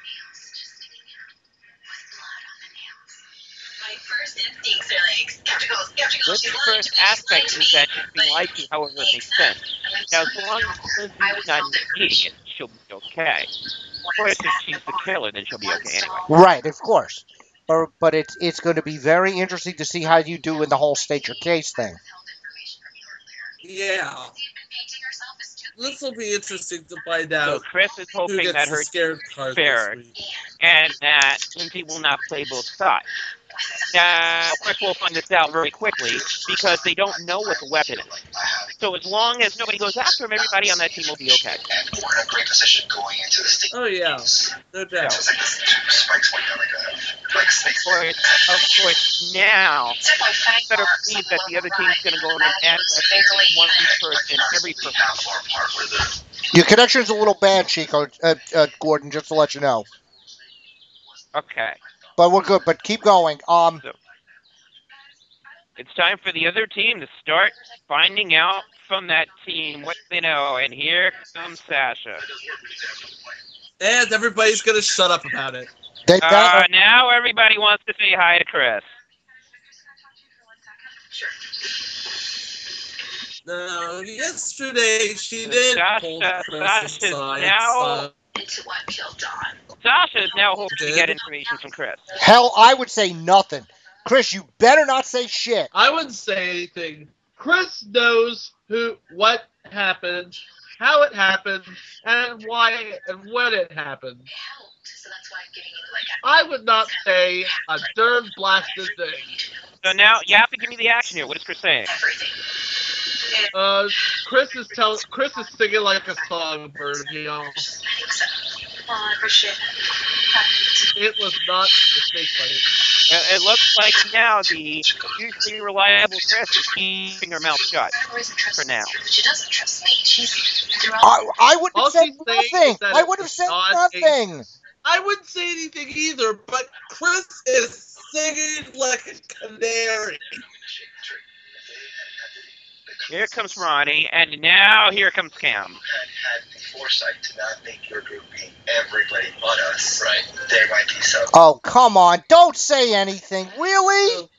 My first instincts are like, skeptical, skeptical. This She's lying first to me, she's lying aspect to is me. that she's being lied to, however it makes sense. Now, so long as Lindsay's not an idiot, she'll be okay. Of course, if she's the killer, then she'll be okay anyway. Right, of course. But, but it's it's going to be very interesting to see how you do in the whole state your case thing. Yeah. This will be interesting to find out. So Chris is who hoping gets that the her scared team card is fair, this week. and that Lindsay will not play both sides. Now, of course, we'll find this out very quickly because they don't know what the weapon is. So as long as nobody goes after him, everybody on that team will be okay. And we're in a great position going into the state. Oh, yeah. No doubt. It's like two spikes went down like a like a Of snake. course, of course, now, better believe that the other team's going to go in and add one person, every person. How far apart were the Your connection's a little bad, Chico, uh, uh, Gordon, just to let you know. Okay. But we're good, but keep going. Um, So, it's time for the other team to start finding out from that team what they know. And here comes Sasha. And everybody's going to shut up about it. they Uh, better. now everybody wants to say hi to Chris. No, yesterday she did Sasha- pull Chris Sasha's aside. now- so- Into what killed Dawn. Sasha is now hoping to Did? get information from Chris. Hell, I would say nothing. Chris, you better not say shit. I wouldn't say anything. Chris knows who, what happened, how it happened, and why and when it happened. It helped, so that's why I'm giving you like I would not say a darn blasted thing. So now you have to give me the action here. What is Chris saying? everything. Uh, Chris is telling, Chris is singing like a songbird, you know. I think so. Well, I appreciate it. It was not a snake fight. Uh, It looks like now the usually reliable Chris is keeping her mouth shut. For reason, trust For now. me. She doesn't trust me. She's throughout. I, I would have All said she's saying is nothing. that I it would have was said not a- nothing. I wouldn't say anything either, but Chris is singing like a canary. Here comes Ronnie, and now here comes Cam. had had the foresight to not make your group be everybody but us, right? There might be some. Oh, come on. Don't say anything. Really?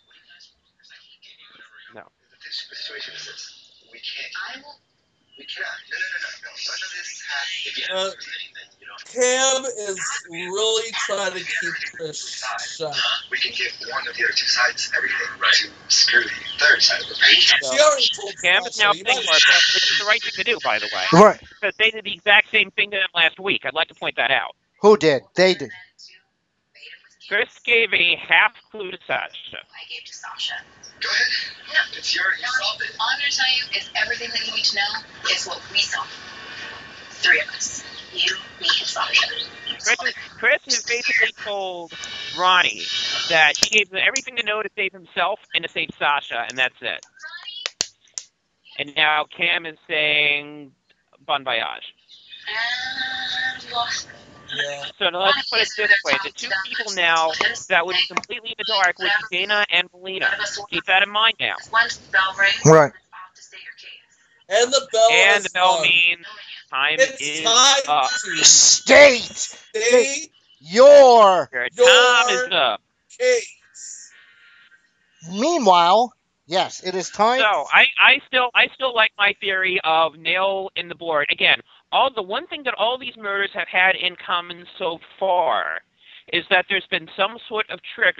No. The situation is this: we can't. I will. We cannot. No, no, no, no, no. None of this has. If you Uh, have anything, you know. Cam is really trying to keep Chris shut. We can give one of the other two sides everything to screw the third side of the page. She already told Cam is Sasha, now you playing might hardball, which is the right thing to do, by the way. Right. Because they did the exact same thing to them last week. I'd like to point that out. Who did? They did. Chris gave a half clue to Sasha. I gave to Sasha. Go ahead. It's your. You solved it. All I'm going to tell you is everything that you need to know is what we saw. Three of us. You, me, and Sasha. Chris, is, Chris has basically told Ronnie that he gave them everything to know to save himself and to save Sasha, and that's it. And now Cam is saying bon voyage. And lost. Yeah. So now let's put it this way. The two people now that would be completely in the dark was Dana and Melina. Keep that in mind now. Once the bell rings, Right. off to state your case. And the bell And has the bell rung. means time It's is time up. to State state your. Your Your- time is up. case. Meanwhile, yes, it is time. So I, I still I still like my theory of nail in the board. Again, all the one thing that all these murders have had in common so far is that there's been some sort of trigger,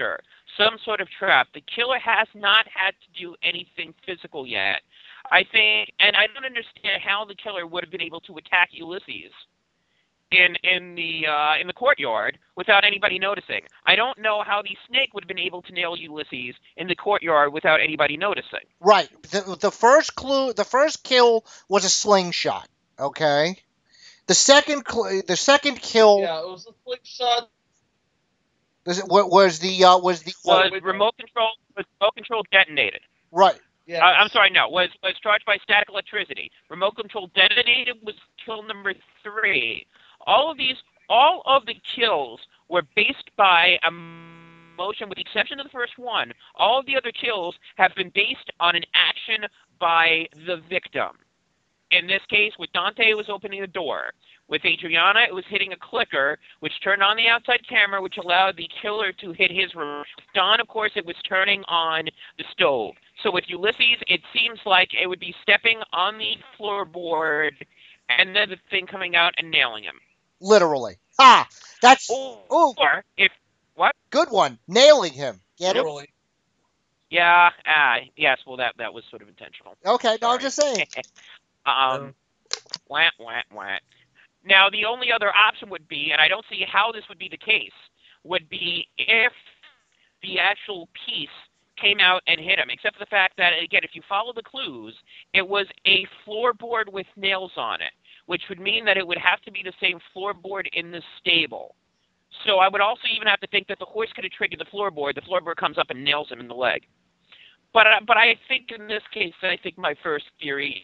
some sort of trap. The killer has not had to do anything physical yet. I think, and I don't understand how the killer would have been able to attack Ulysses in in the uh, in the courtyard without anybody noticing. I don't know how the snake would have been able to nail Ulysses in the courtyard without anybody noticing. Right. The, the first clue, the first kill was a slingshot. Okay. The second, cl- the second kill Yeah, it was a slingshot. was was the uh, was the Was wait, remote control was remote control detonated? right. Yeah. Uh, I'm sorry, no. Was was charged by static electricity. Remote control detonated was kill number three. All of these, all of the kills were based by a motion, with the exception of the first one. All of the other kills have been based on an action by the victim. In this case, with Dante, it was opening the door. With Adriana, it was hitting a clicker, which turned on the outside camera, which allowed the killer to hit his room. With Don, of course, it was turning on the stove. So with Ulysses, it seems like it would be stepping on the floorboard and then the thing coming out and nailing him. Literally. Ah, that's Or, ooh, or if, what? good one. Nailing him. Get it? Literally. Yeah, ah, yes, well, that, that was sort of intentional. Okay, no, I'm Sorry. just saying. Um, wah, wah, wah. Now, the only other option would be, and I don't see how this would be the case, would be if the actual piece came out and hit him, except for the fact that, again, if you follow the clues, it was a floorboard with nails on it, which would mean that it would have to be the same floorboard in the stable. So I would also even have to think that the horse could have triggered the floorboard. The floorboard comes up and nails him in the leg. But, uh, but I think in this case, I think my first theory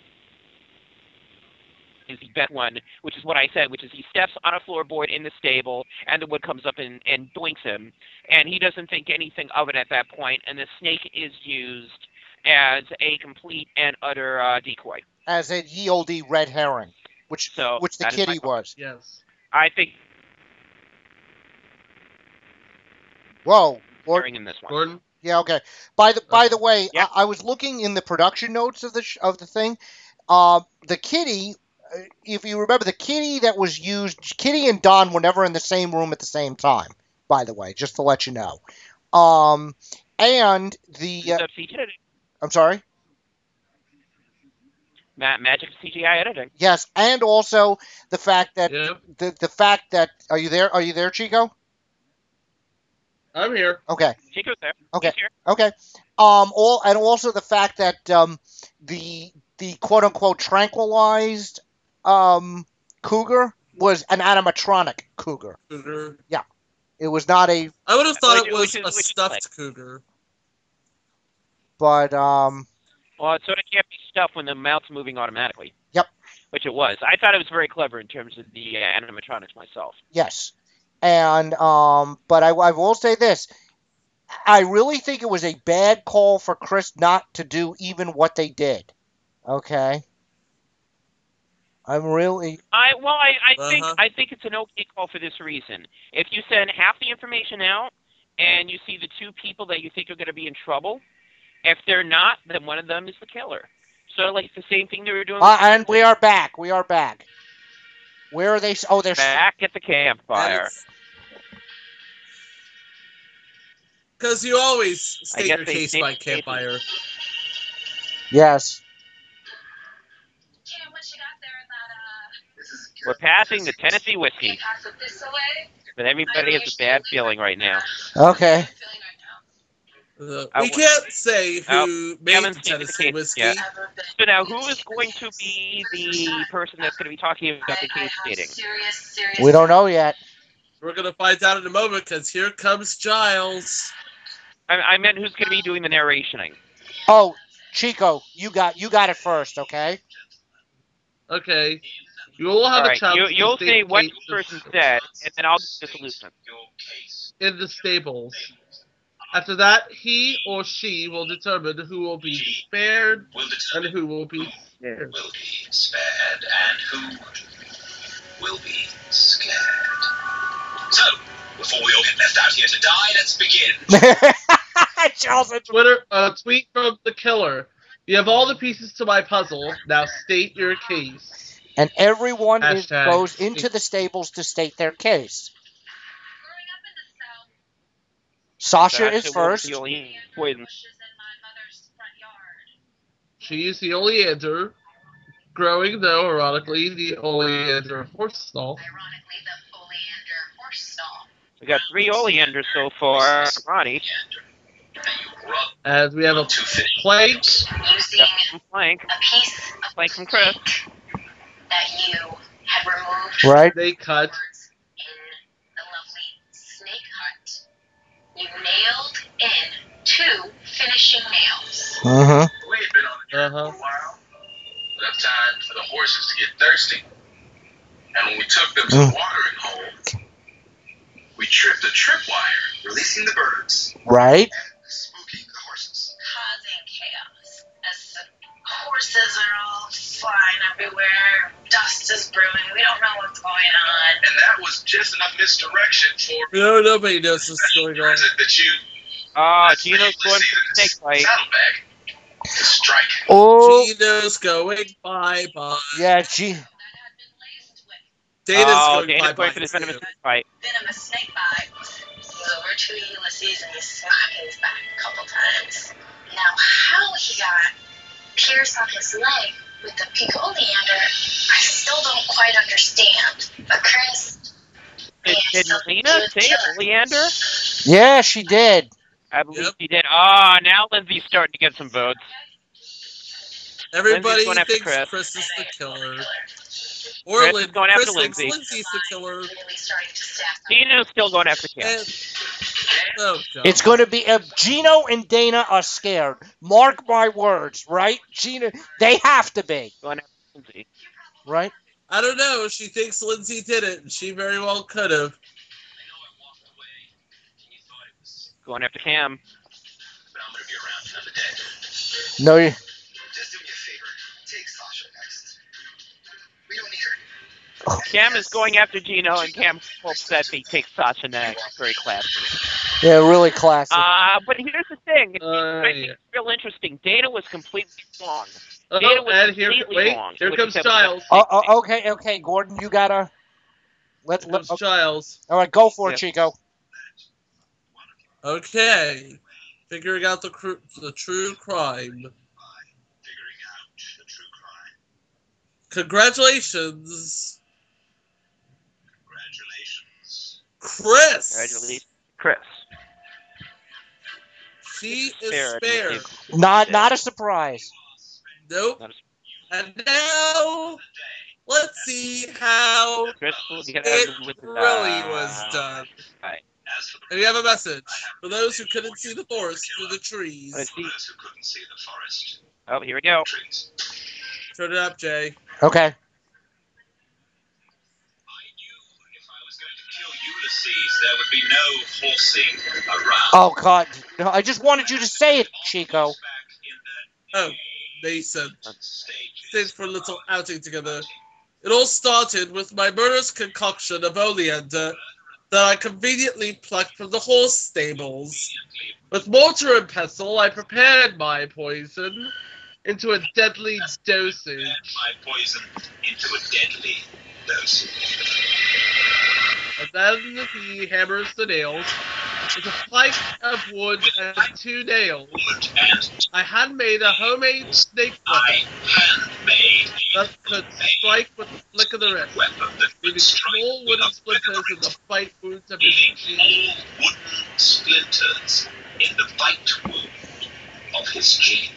is the best one, which is what I said, which is he steps on a floorboard in the stable, and the wood comes up and, and doinks him, and he doesn't think anything of it at that point, and the snake is used as a complete and utter uh, decoy. As a ye olde red herring, which So which the that is my kitty thought. was. Yes. I think Whoa. Or, during in this one. Gordon? yeah, okay. By the by the way, Yeah. I, I was looking in the production notes of the sh- of the thing. Uh, the kitty, uh, if you remember, the kitty that was used, Kitty and Don were never in the same room at the same time. By the way, just to let you know. Um, and the uh, So C G I editing. I'm sorry. Ma- magic of C G I editing. Yes, and also the fact that Yeah. the the fact that are you there? Are you there, Chico? I'm here. Okay. Chico's there. Okay. He's here. Okay. Um. All and also the fact that um the the quote unquote tranquilized um cougar was an animatronic cougar. Cougar. It was not a I would have thought Which- it was which is- a which is stuffed like- cougar. but um Well, it sort of can't be stuff when the mouth's moving automatically. Yep. Which it was. I thought it was very clever in terms of the uh, animatronics myself. yes. And um but I I will say this. I really think it was a bad call for Chris not to do even what they did. Okay. I'm really I well, I, I think Uh-huh. I think it's an okay call for this reason. If you send half the information out and you see the two people that you think are going to be in trouble, if they're not, then one of them is the killer. So like the same thing they were doing. uh, and we are back. We are back. Where are they? Oh, they're back at the campfire. Because you always I state guess your they case state by the case. campfire. yes. Cam, what you got there in that, uh... We're passing the Tennessee whiskey, pass it this away? but everybody has a bad feeling right now. Okay. Feeling right now. Uh, I we wa- can't say Oh, who we made haven't the stated the Tennessee case whiskey. yet. Ever been So now, who is going to be the person that's going to be talking about the I- I case have stating? serious, serious... We don't know yet. We're gonna find out in a moment because here comes Giles. I, I meant who's going to be doing the narrationing. Oh, Chico, you got you got it first, okay? Okay. You will have All a right, chance you, to you'll state say what case the person said, and then I'll give the solution. in the stables. After that, he or she will determine who will be spared Will and determine who will be scared. will be spared and who will be scared. So, before we all get left out here to die, let's begin. Charles, Twitter, uh, tweet from the killer. You have all the pieces to my puzzle. Now state your case. and everyone is, Hashtag. goes into the stables to state their case. Growing up in the South, Sasha Sasha is was first. the only poison. She's the Oleander. Growing, though, ironically, the Oleander horse stall. Ironically, the Oleander horse stall. We got three Oleanders so far. Ronnie. As we have a plank. Using Got some plank. a piece of Plank from Chris. plank that you had removed Right. They cut. in the lovely snake hut. You nailed in two finishing nails. Uh-huh. We had been on the journey Uh-huh. for a while. Enough time for the horses to get thirsty. And when we took them to the Mm. watering hole, we tripped a tripwire, releasing the birds Right. and spooking the horses. Causing chaos. As the horses are all flying everywhere, dust is brewing, we don't know what's going on. And that was just enough misdirection for No, nobody knows what's special going on. present that you Ah, let's Gino's say, going let's for the see, snake bite. saddlebag to strike. Oh, Gino's going bye-bye. yeah, G. That had been laced with Dana's Oh, going Dana's bye-bye. going for the venomous too. snake bite. venomous snake bite. He's over to Ulysses and he's smacking his back a couple times. Now, how he got pierced on his leg with the pink oleander, I still don't quite understand. But Chris, Did, yeah, did so Melina he was say killer. Oleander? Yeah, she did. I believe Yep. she did. Ah, now Lindsay's starting to get some votes. Everybody Lindsay's going after thinks Chris. Chris is the killer. Or Chris is Lin- going after Chris thinks Lindsay. Lindsay's the killer. Really starting to stack up. Gino's still going after Cam. And, oh, God. It's going to be if Gino and Dana are scared. Mark my words, right? Gino, they have to be, Going after Lindsay. right? I don't know. She thinks Lindsay did it, and she very well could have. Going after Cam. But I'm going to be around another day. No, you- Just do me a favor. Take Sasha next. We don't need her. Cam is going after Gino, and Cam hopes that he takes Sasha next. Very classy. yeah, really classic. Uh, but here's the thing. Uh, I think yeah. it's real interesting. Dana was completely wrong. Oh, Dana was and here, completely wait, wrong. here What he comes said was Giles. oh, oh, okay, okay, Gordon, you gotta. Let, Here let, comes Giles. all right, go for it, Yeah. Chico. Okay. Figuring out the, cr- the true crime. Figuring out the true crime. Congratulations, Congratulations. Chris. Congratulations, Chris. She is Spared. spared. Not, not a surprise. Nope. Not And now, let's see how Chris will get it out with the, really uh, was done. Right. As for the And we have a message for those who couldn't see the forest through the trees. Let's see. those who couldn't see the forest Oh, here we go. trees. Turn it up, Jay. Okay. I knew if I was going to kill Ulysses, there would be no horsing around. Oh, God. No, I just wanted you to say it, Chico. Back in Oh, the Mason. stage. Stayed for a little outing together. It all started with my murderous concoction of oleander that I conveniently plucked from the horse stables. With mortar and pestle, I prepared my poison into a deadly dosage. My poison into a deadly dose. And then he hammers the nails with a plank of wood and two nails. Wood and I had made a homemade snake I weapon handmade that could strike with the flick of the wrist, a weapon that leaving could strike small with wooden a flick of splinters the in the wrist, fight wounds of his leaving jeans. small wooden splinters in the bite wound of his jeans.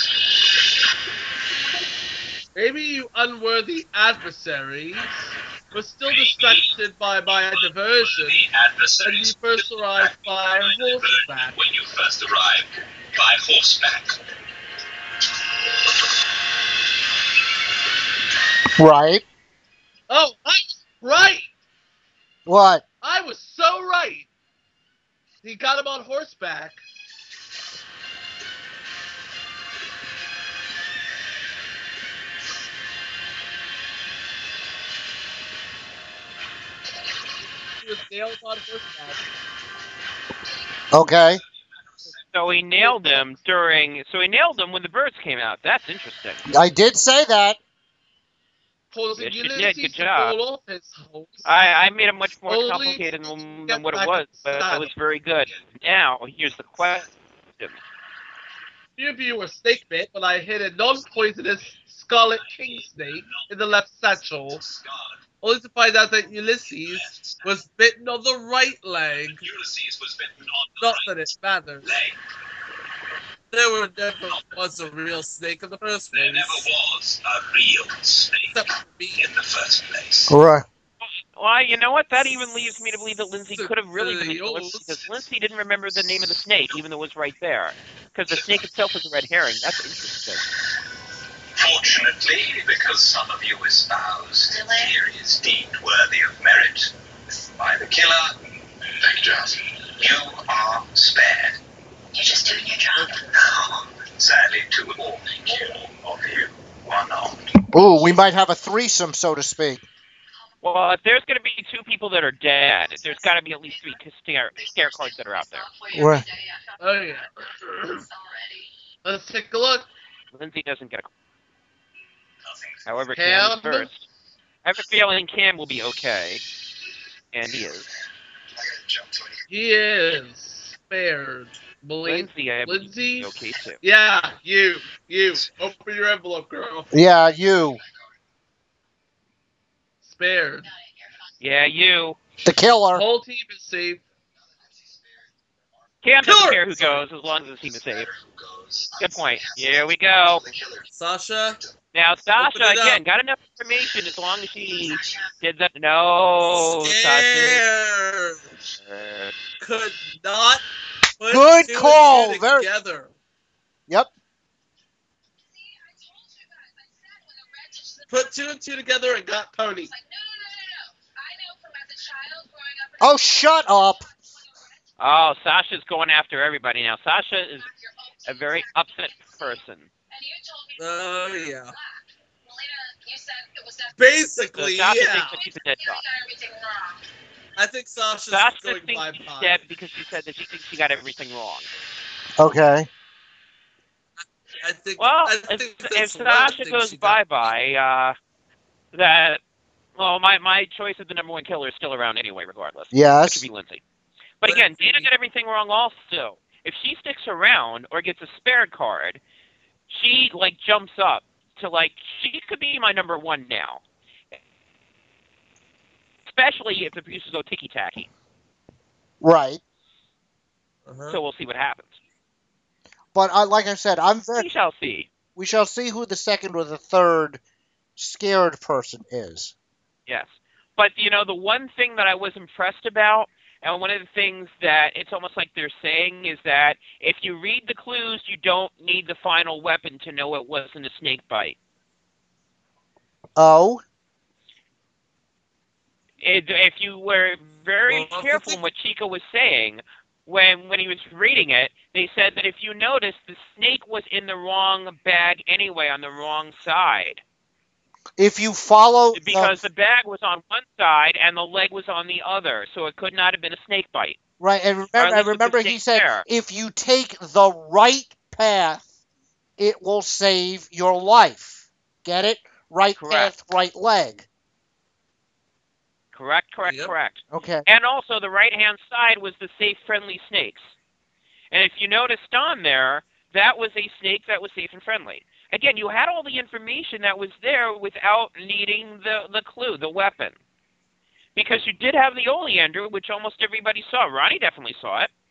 Maybe you unworthy adversaries were still distracted by my diversion The when you adversaries first arrived by horseback. when you first arrived by horseback. Right. Oh, I was right! What? I was so right! He got him on horseback. He was nailed on horseback. Okay. So he nailed him during. So he nailed him when the birds came out. That's interesting. I did say that. causing Yes, you did. Ulysses Good to job. fall off his horse. I, I made it much more Only complicated to than, get than what it back was, but inside. it was very good. Now, here's the question. Few of you were snake bit, but I hit a non-poisonous scarlet king snake in the left satchel, only to find out that Ulysses was bitten on the right leg. Ulysses was bitten on the Not right that it matters. leg. There were never was a real snake in the first There place. never was a real snake Except for me. in the first place. Right. Well, you know what? That even leads me to believe that Lindsay could have really been a killer Yours. because Lindsay didn't remember the name of the snake, even though it was right there. Because the snake itself was a red herring. That's interesting. Fortunately, because some of you espoused theories deemed worthy of merit by the killer, thank you, Giles. You are spared. You're just doing your job. Sadly, two more of you one armed. Ooh, we might have a threesome, so to speak. Well, if there's going to be two people that are dead, there's got to be at least three scare, scare cards that are out there. Right. Oh yeah. Let's take a look. Lindsay doesn't get a... However, Cam? Cam is first. I have a feeling Cam will be okay. And he is. He is spared. Believe Lindsay, I believe, Lindsay? will be okay too. Yeah, you, you. Open your envelope, girl. Yeah, you. Spared. Yeah, you. The killer. Whole team is safe. Cam doesn't Killer! care who goes as long as the team is safe. Good point. Here we go. Sasha, Now, Sasha, Open it again, up. got enough information as long as she did that. No, Sasha. scared. Uh, Could not put Good two and call. two Very- together. Yep. Put two and two together and got Pony. Oh, shut up. Oh, Sasha's going after everybody now. Sasha is a very upset person. Oh yeah. So Basically, Sasha yeah. thinks that she's a dead dog. I think Sasha's Sasha going thinks bye she's bye. dead because she said that she thinks she got everything wrong. Okay. I think. Well, I if, think if that's one Sasha thing goes she got. bye-bye, uh, that, well, my, my choice of the number one killer is still around anyway, regardless. Which Yes. would be Lindsay. But again, Dana got everything wrong also. If she sticks around or gets a spared card, she, like, jumps up to, like, she could be my number one now. Especially if the producers go ticky-tacky. Right. Uh-huh. So we'll see what happens. But uh, like I said, I'm very. We shall see. We shall see who the second or the third scared person is. Yes. But, you know, the one thing that I was impressed about, and one of the things that it's almost like they're saying is that if you read the clues, you don't need the final weapon to know it wasn't a snake bite. Oh. It, if you were very Well, careful in what Chico was saying, when when he was reading it, they said that if you notice, the snake was in the wrong bag anyway, on the wrong side. If you follow. Because the, the bag was on one side and the leg was on the other, so it could not have been a snake bite. right, and Or remember, at and least with remember the he snake said there. if you take the right path, it will save your life. Get it? Right Correct. path, right leg. Correct, correct, Yep. correct. Okay. And also, the right-hand side was the safe, friendly snakes. And if you noticed on there, that was a snake that was safe and friendly. Again, you had all the information that was there without needing the, the clue, the weapon. Because you did have the oleander, which almost everybody saw. Ronnie definitely saw it.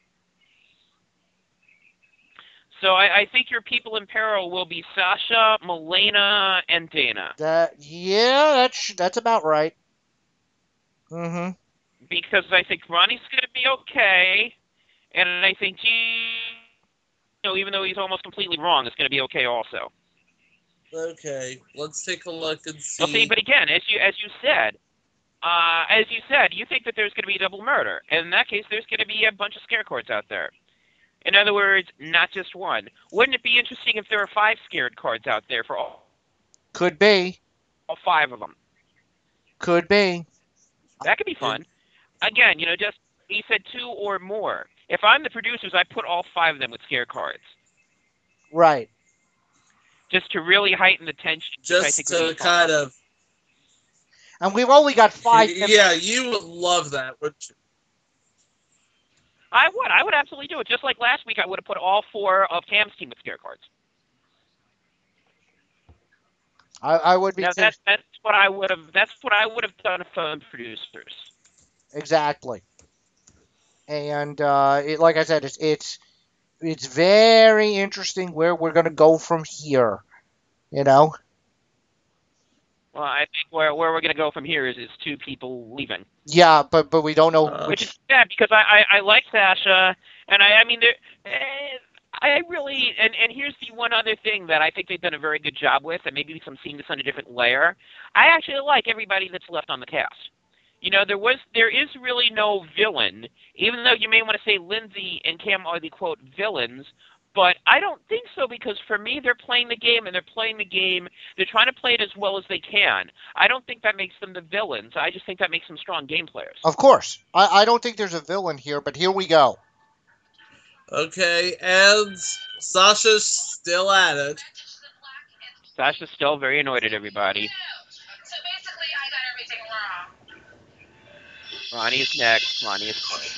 So I, I think your people in peril will be Sasha, Milena, and Dana. That yeah, that's that's about right. Mm-hmm. Because I think Ronnie's going to be okay, and I think G, you know, even though he's almost completely wrong, is going to be okay also. Okay, let's take a look and see. Well, see, but again, as you as you said, uh, as you said, you think that there's going to be double murder, and in that case, there's going to be a bunch of scare cards out there. In other words, not just one. Wouldn't it be interesting if there were five scared cards out there for all, Could be. all five of them? Could be. That could be fun. Again, you know, just he said two or more. If I'm the producers, I put all five of them with scare cards, Right. just to really heighten the tension. which I Just think would be to fun. kind of And we've only got five. Yeah, you would love that, wouldn't you? I would. I would absolutely do it. Just like last week, I would have put all four of Cam's team with scare cards. I, I would be. Now that's that's what I would have. That's what I would have done for producers. Exactly. And uh, it, like I said, it's it's it's very interesting where we're going to go from here. You know. Well, I think where where we're going to go from here is is two people leaving. Yeah, but but we don't know Uh, which. Which is sad because I, I, I like Sasha, and I I mean there, eh, I really and, and here's the one other thing that I think they've done a very good job with, and maybe I'm seeing this on a different layer. I actually like everybody that's left on the cast. You know, there was there is really no villain, even though you may want to say Lindsay and Cam are the quote villains. But I don't think so, because for me, they're playing the game, and they're playing the game. They're trying to play it as well as they can. I don't think that makes them the villains. I just think that makes them strong game players. Of course, I, I don't think there's a villain here, but here we go. Okay, and Sasha's still at it. Sasha's still very annoyed at everybody. So basically, I got everything wrong. Ronnie's next. Ronnie is next.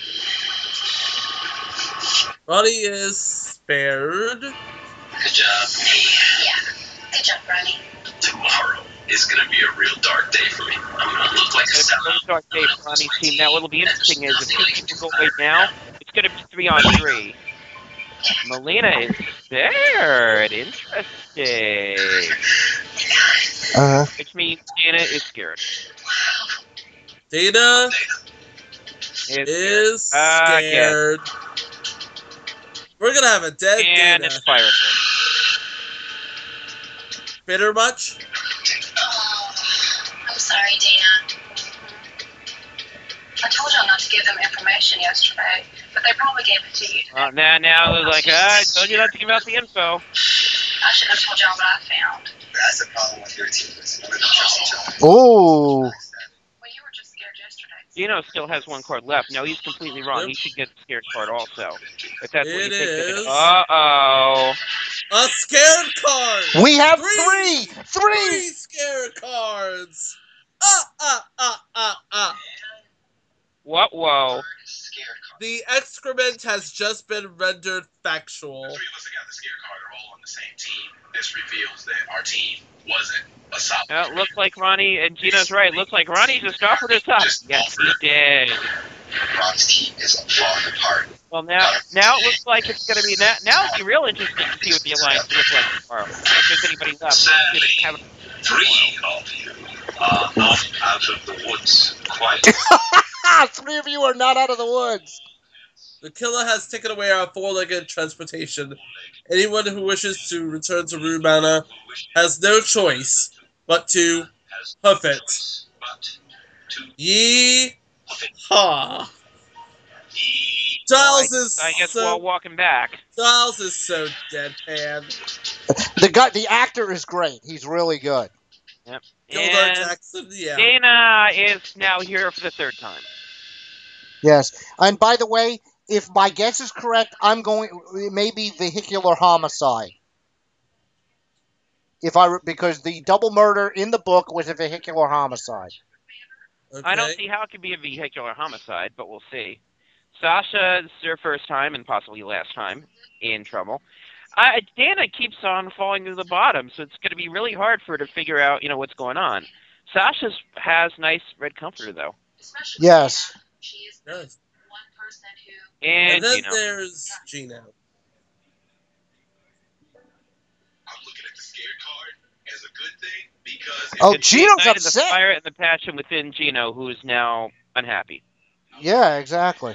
Ronnie is spared. Good job. Yeah. Good job, Ronnie. Tomorrow is going to be a real dark day for me. I'm going to look like a It's going to sellout. start Dave for Ronnie's team. Now, what'll be interesting is if two people go away now, it's going to be three on three. Melina is spared. Interesting. Uh huh. Which means Dana is scared. Dana Is is Ah, yes. scared. We're gonna have a dead And Dana. it's Fire. Bitter much? Oh, I'm sorry, Dana. I told y'all not to give them information yesterday, but they probably gave it to you today. Uh, now, now they're like, ah, I told you not to give out the info. I should have told y'all what I found. That's the problem with your team. Is you don't trust each other. Oh. Well, you were just scared yesterday. Gino still has one card left. No, he's completely wrong. He should get the scared card also. If that's what you It think. is. Uh-oh. A scared card! We have Three. three, three. Three scared cards! Ah, ah, ah, ah, ah. What? Whoa. Scared card. The excrement has just been rendered factual. The three of us that got the scared card are all on the same team. This reveals that our team wasn't a solid. Well, it looks like Ronnie, and Gino's right, it looks like Ronnie just offered his up. Yes, he did. Ron's team is falling apart. Well, now now it looks like it's going to be, now, now it'll be real interesting to see what the Alliance looks like tomorrow. If there's anybody left. Sadly, Have- three of you are not out of the woods quite. Ah, three of you are not out of the woods. The killer has taken away our four-legged transportation. Anyone who wishes to return to Rue Manor has no choice but to hoof it. But to Yee ha. Giles is I guess so while walking back. Giles is so deadpan. The guy, the actor is great. He's really good. Yep. Gildar And Jackson, yeah. Dana is now here for the third time. Yes. And by the way, if my guess is correct, I'm going. It may be vehicular homicide. If I because the double murder in the book was a vehicular homicide. Okay. I don't see how it could be a vehicular homicide, but we'll see. Sasha, this is her first time and possibly last time in trouble. Uh, Dana keeps on falling to the bottom, so it's going to be really hard for her to figure out, you know, what's going on. Sasha has nice red comforter, though. Especially Yes. Dana. She is Yes. one person who And, And then Gino. there's Gino. I'm looking at the scared card as a good thing because Oh, It's Gino's ignited upset. The fire and the passion within Gino, who is now unhappy. Yeah, exactly.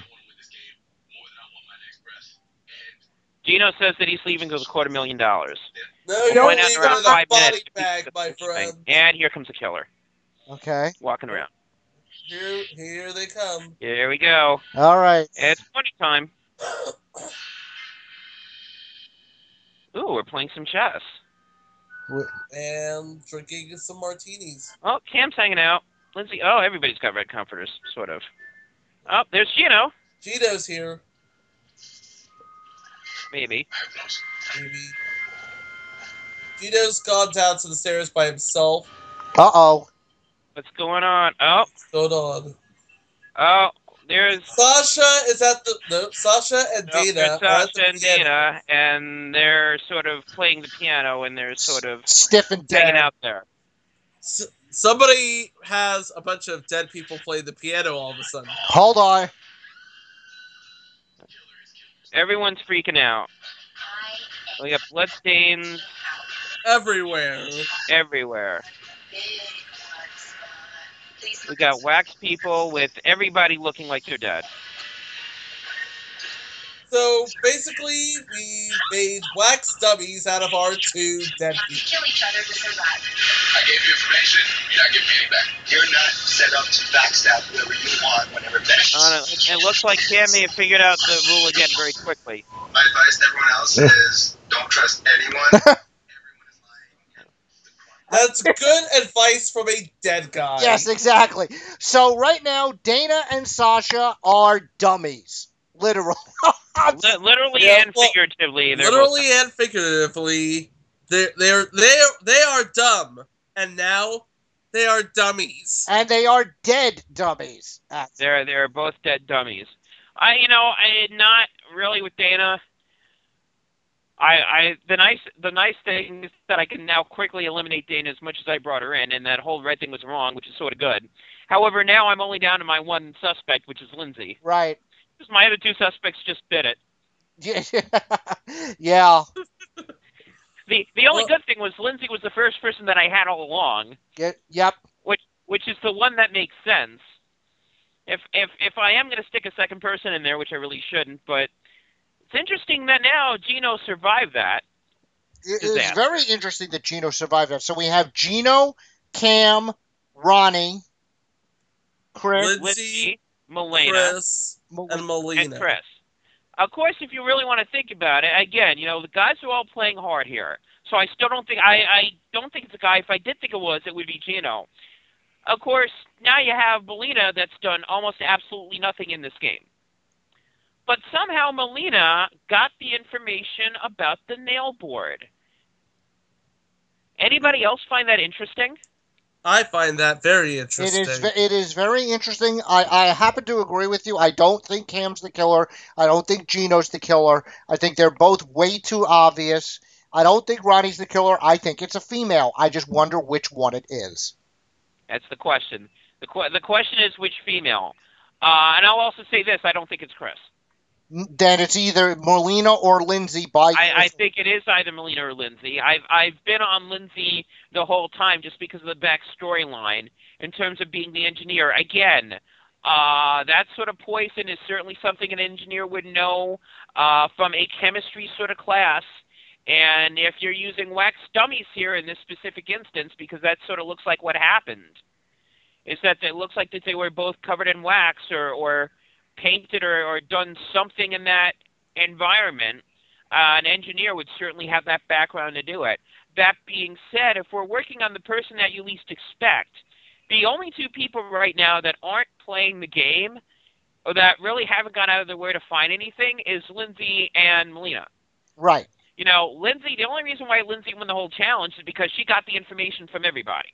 Gino says that he's leaving with a quarter million dollars. No, We'll you're find out leaving in around in a five body minutes. bag, my friend. And here comes the killer, Okay. walking around. Here, here they come. Here we go. All right. It's funny time. Ooh, we're playing some chess. And drinking some martinis. Oh, Cam's hanging out. Lindsay, oh, everybody's got red comforters, sort of. Oh, there's Gino. Gino's here. Maybe. Maybe. Gino's gone down to the stairs by himself. Uh oh. What's going on? Oh, Hold on. oh, there's Sasha is at the no. Sasha and oh, Dana there's are at Sasha the and piano. Dana, and they're sort of playing the piano, and they're sort of Stiff and hanging dead. out there. S- somebody has a bunch of dead people playing the piano all of a sudden. Hold on. Everyone's freaking out. We got bloodstains Everywhere. everywhere. We got wax people with everybody looking like they're dead. So basically, we made wax dummies out of our two dead people. Kill each other to survive. I gave you information. You're not giving me any back. You're not set up to backstab whoever you want whenever best. Uh, it looks like Cam may have figured out the rule again very quickly. My advice to everyone else is don't trust anyone. Everyone is lying. That's good advice from a dead guy. Yes, exactly. So right now, Dana and Sasha are dummies. Literal. Li- literally Yeah, and well, figuratively. They're Literally both- and figuratively, they're they're they they are dumb, and now they are dummies. And they are dead dummies. Ah, They're they're both dead dummies. I you know I not really with Dana. I I the nice the nice thing is that I can now quickly eliminate Dana as much as I brought her in, and that whole red thing was wrong, which is sort of good. However, now I'm only down to my one suspect, which is Lindsay. Right. Because my other two suspects just bit it. Yeah. The the only Well- good thing was Lindsay was the first person that I had all along, Get, yep. which which is the one that makes sense. If if if I am going to stick a second person in there, which I really shouldn't, but it's interesting that now Gino survived that. It is Disaster. very interesting that Gino survived that. So we have Gino, Cam, Ronnie, Chris, Lindsay, Lindsay, Melena, Chris, Mel- and Melina. and Chris. Of course, if you really want to think about it, again, you know, the guys are all playing hard here. So I still don't think I, I don't think it's a guy. If I did think it was, it would be Gino. Of course, now you have Melina that's done almost absolutely nothing in this game. But somehow Melina got the information about the nail board. Anybody else find that interesting? I find that very It interesting. is ve- it is very interesting. I, I happen to agree with you. I don't think Cam's the killer. I don't think Gino's the killer. I think they're both way too obvious. I don't think Ronnie's the killer. I think it's a female. I just wonder which one it is. That's the question. The, qu- the question is which female. Uh, and I'll also say this, I don't think it's Chris. Then it's either Molina or Lindsay by I, I think it is either Melina or Lindsay. I've I've been on Lindsay the whole time just because of the back storyline in terms of being the engineer. Again, uh, that sort of poison is certainly something an engineer would know uh, from a chemistry sort of class. And if you're using wax dummies here in this specific instance, because that sort of looks like what happened, is that it looks like that they were both covered in wax or, or painted or, or done something in that environment, uh, an engineer would certainly have that background to do it. That being said, if we're working on the person that you least expect, the only two people right now that aren't playing the game or that really haven't gone out of their way to find anything is Lindsay and Melina. Right. You know, Lindsay, the only reason why Lindsay won the whole challenge is because she got the information from everybody.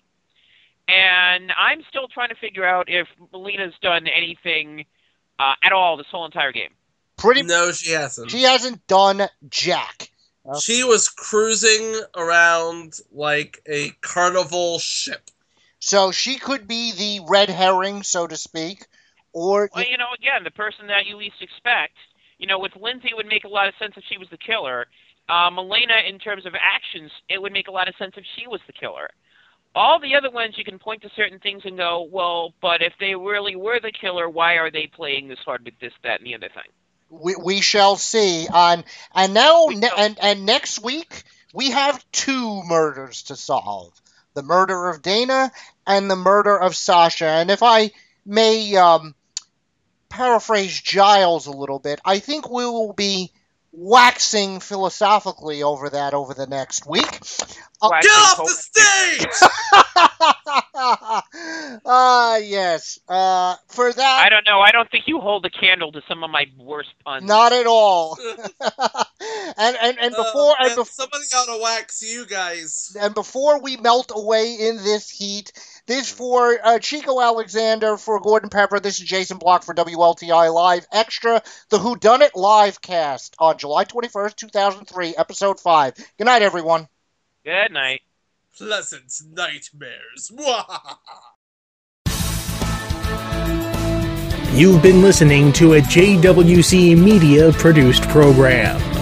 And I'm still trying to figure out if Melina's done anything uh, at all this whole entire game. Pretty. No, she hasn't. She hasn't done jack. She was cruising around like a carnival ship. So she could be the red herring, so to speak, or Well, you know, again, the person that you least expect. You know, with Lindsay, it would make a lot of sense if she was the killer. Uh, Melina, in terms of actions, it would make a lot of sense if she was the killer. All the other ones, you can point to certain things and go, well, but if they really were the killer, why are they playing this hard with this, that, and the other thing? we, we shall see. On and now We ne- shall- and and next week we have two murders to solve: the murder of Dana and the murder of Sasha. And if I may um, paraphrase Giles a little bit, I think we will be waxing philosophically over that over the next week. Uh, Wax- Get off hope- the stage! Ah, yes. Uh, for that, I don't know. I don't think you hold a candle to some of my worst puns. not at all. and and and before Uh, and man, before. somebody ought to wax you guys. And before we melt away in this heat, This for uh, Chico Alexander, for Gordon Pepper. This is Jason Block for W L T I Live Extra, the Whodunit Live cast on July twenty-first, two thousand three, episode five. Good night, everyone. Good night. Pleasant nightmares. You've been listening to a J W C Media produced program.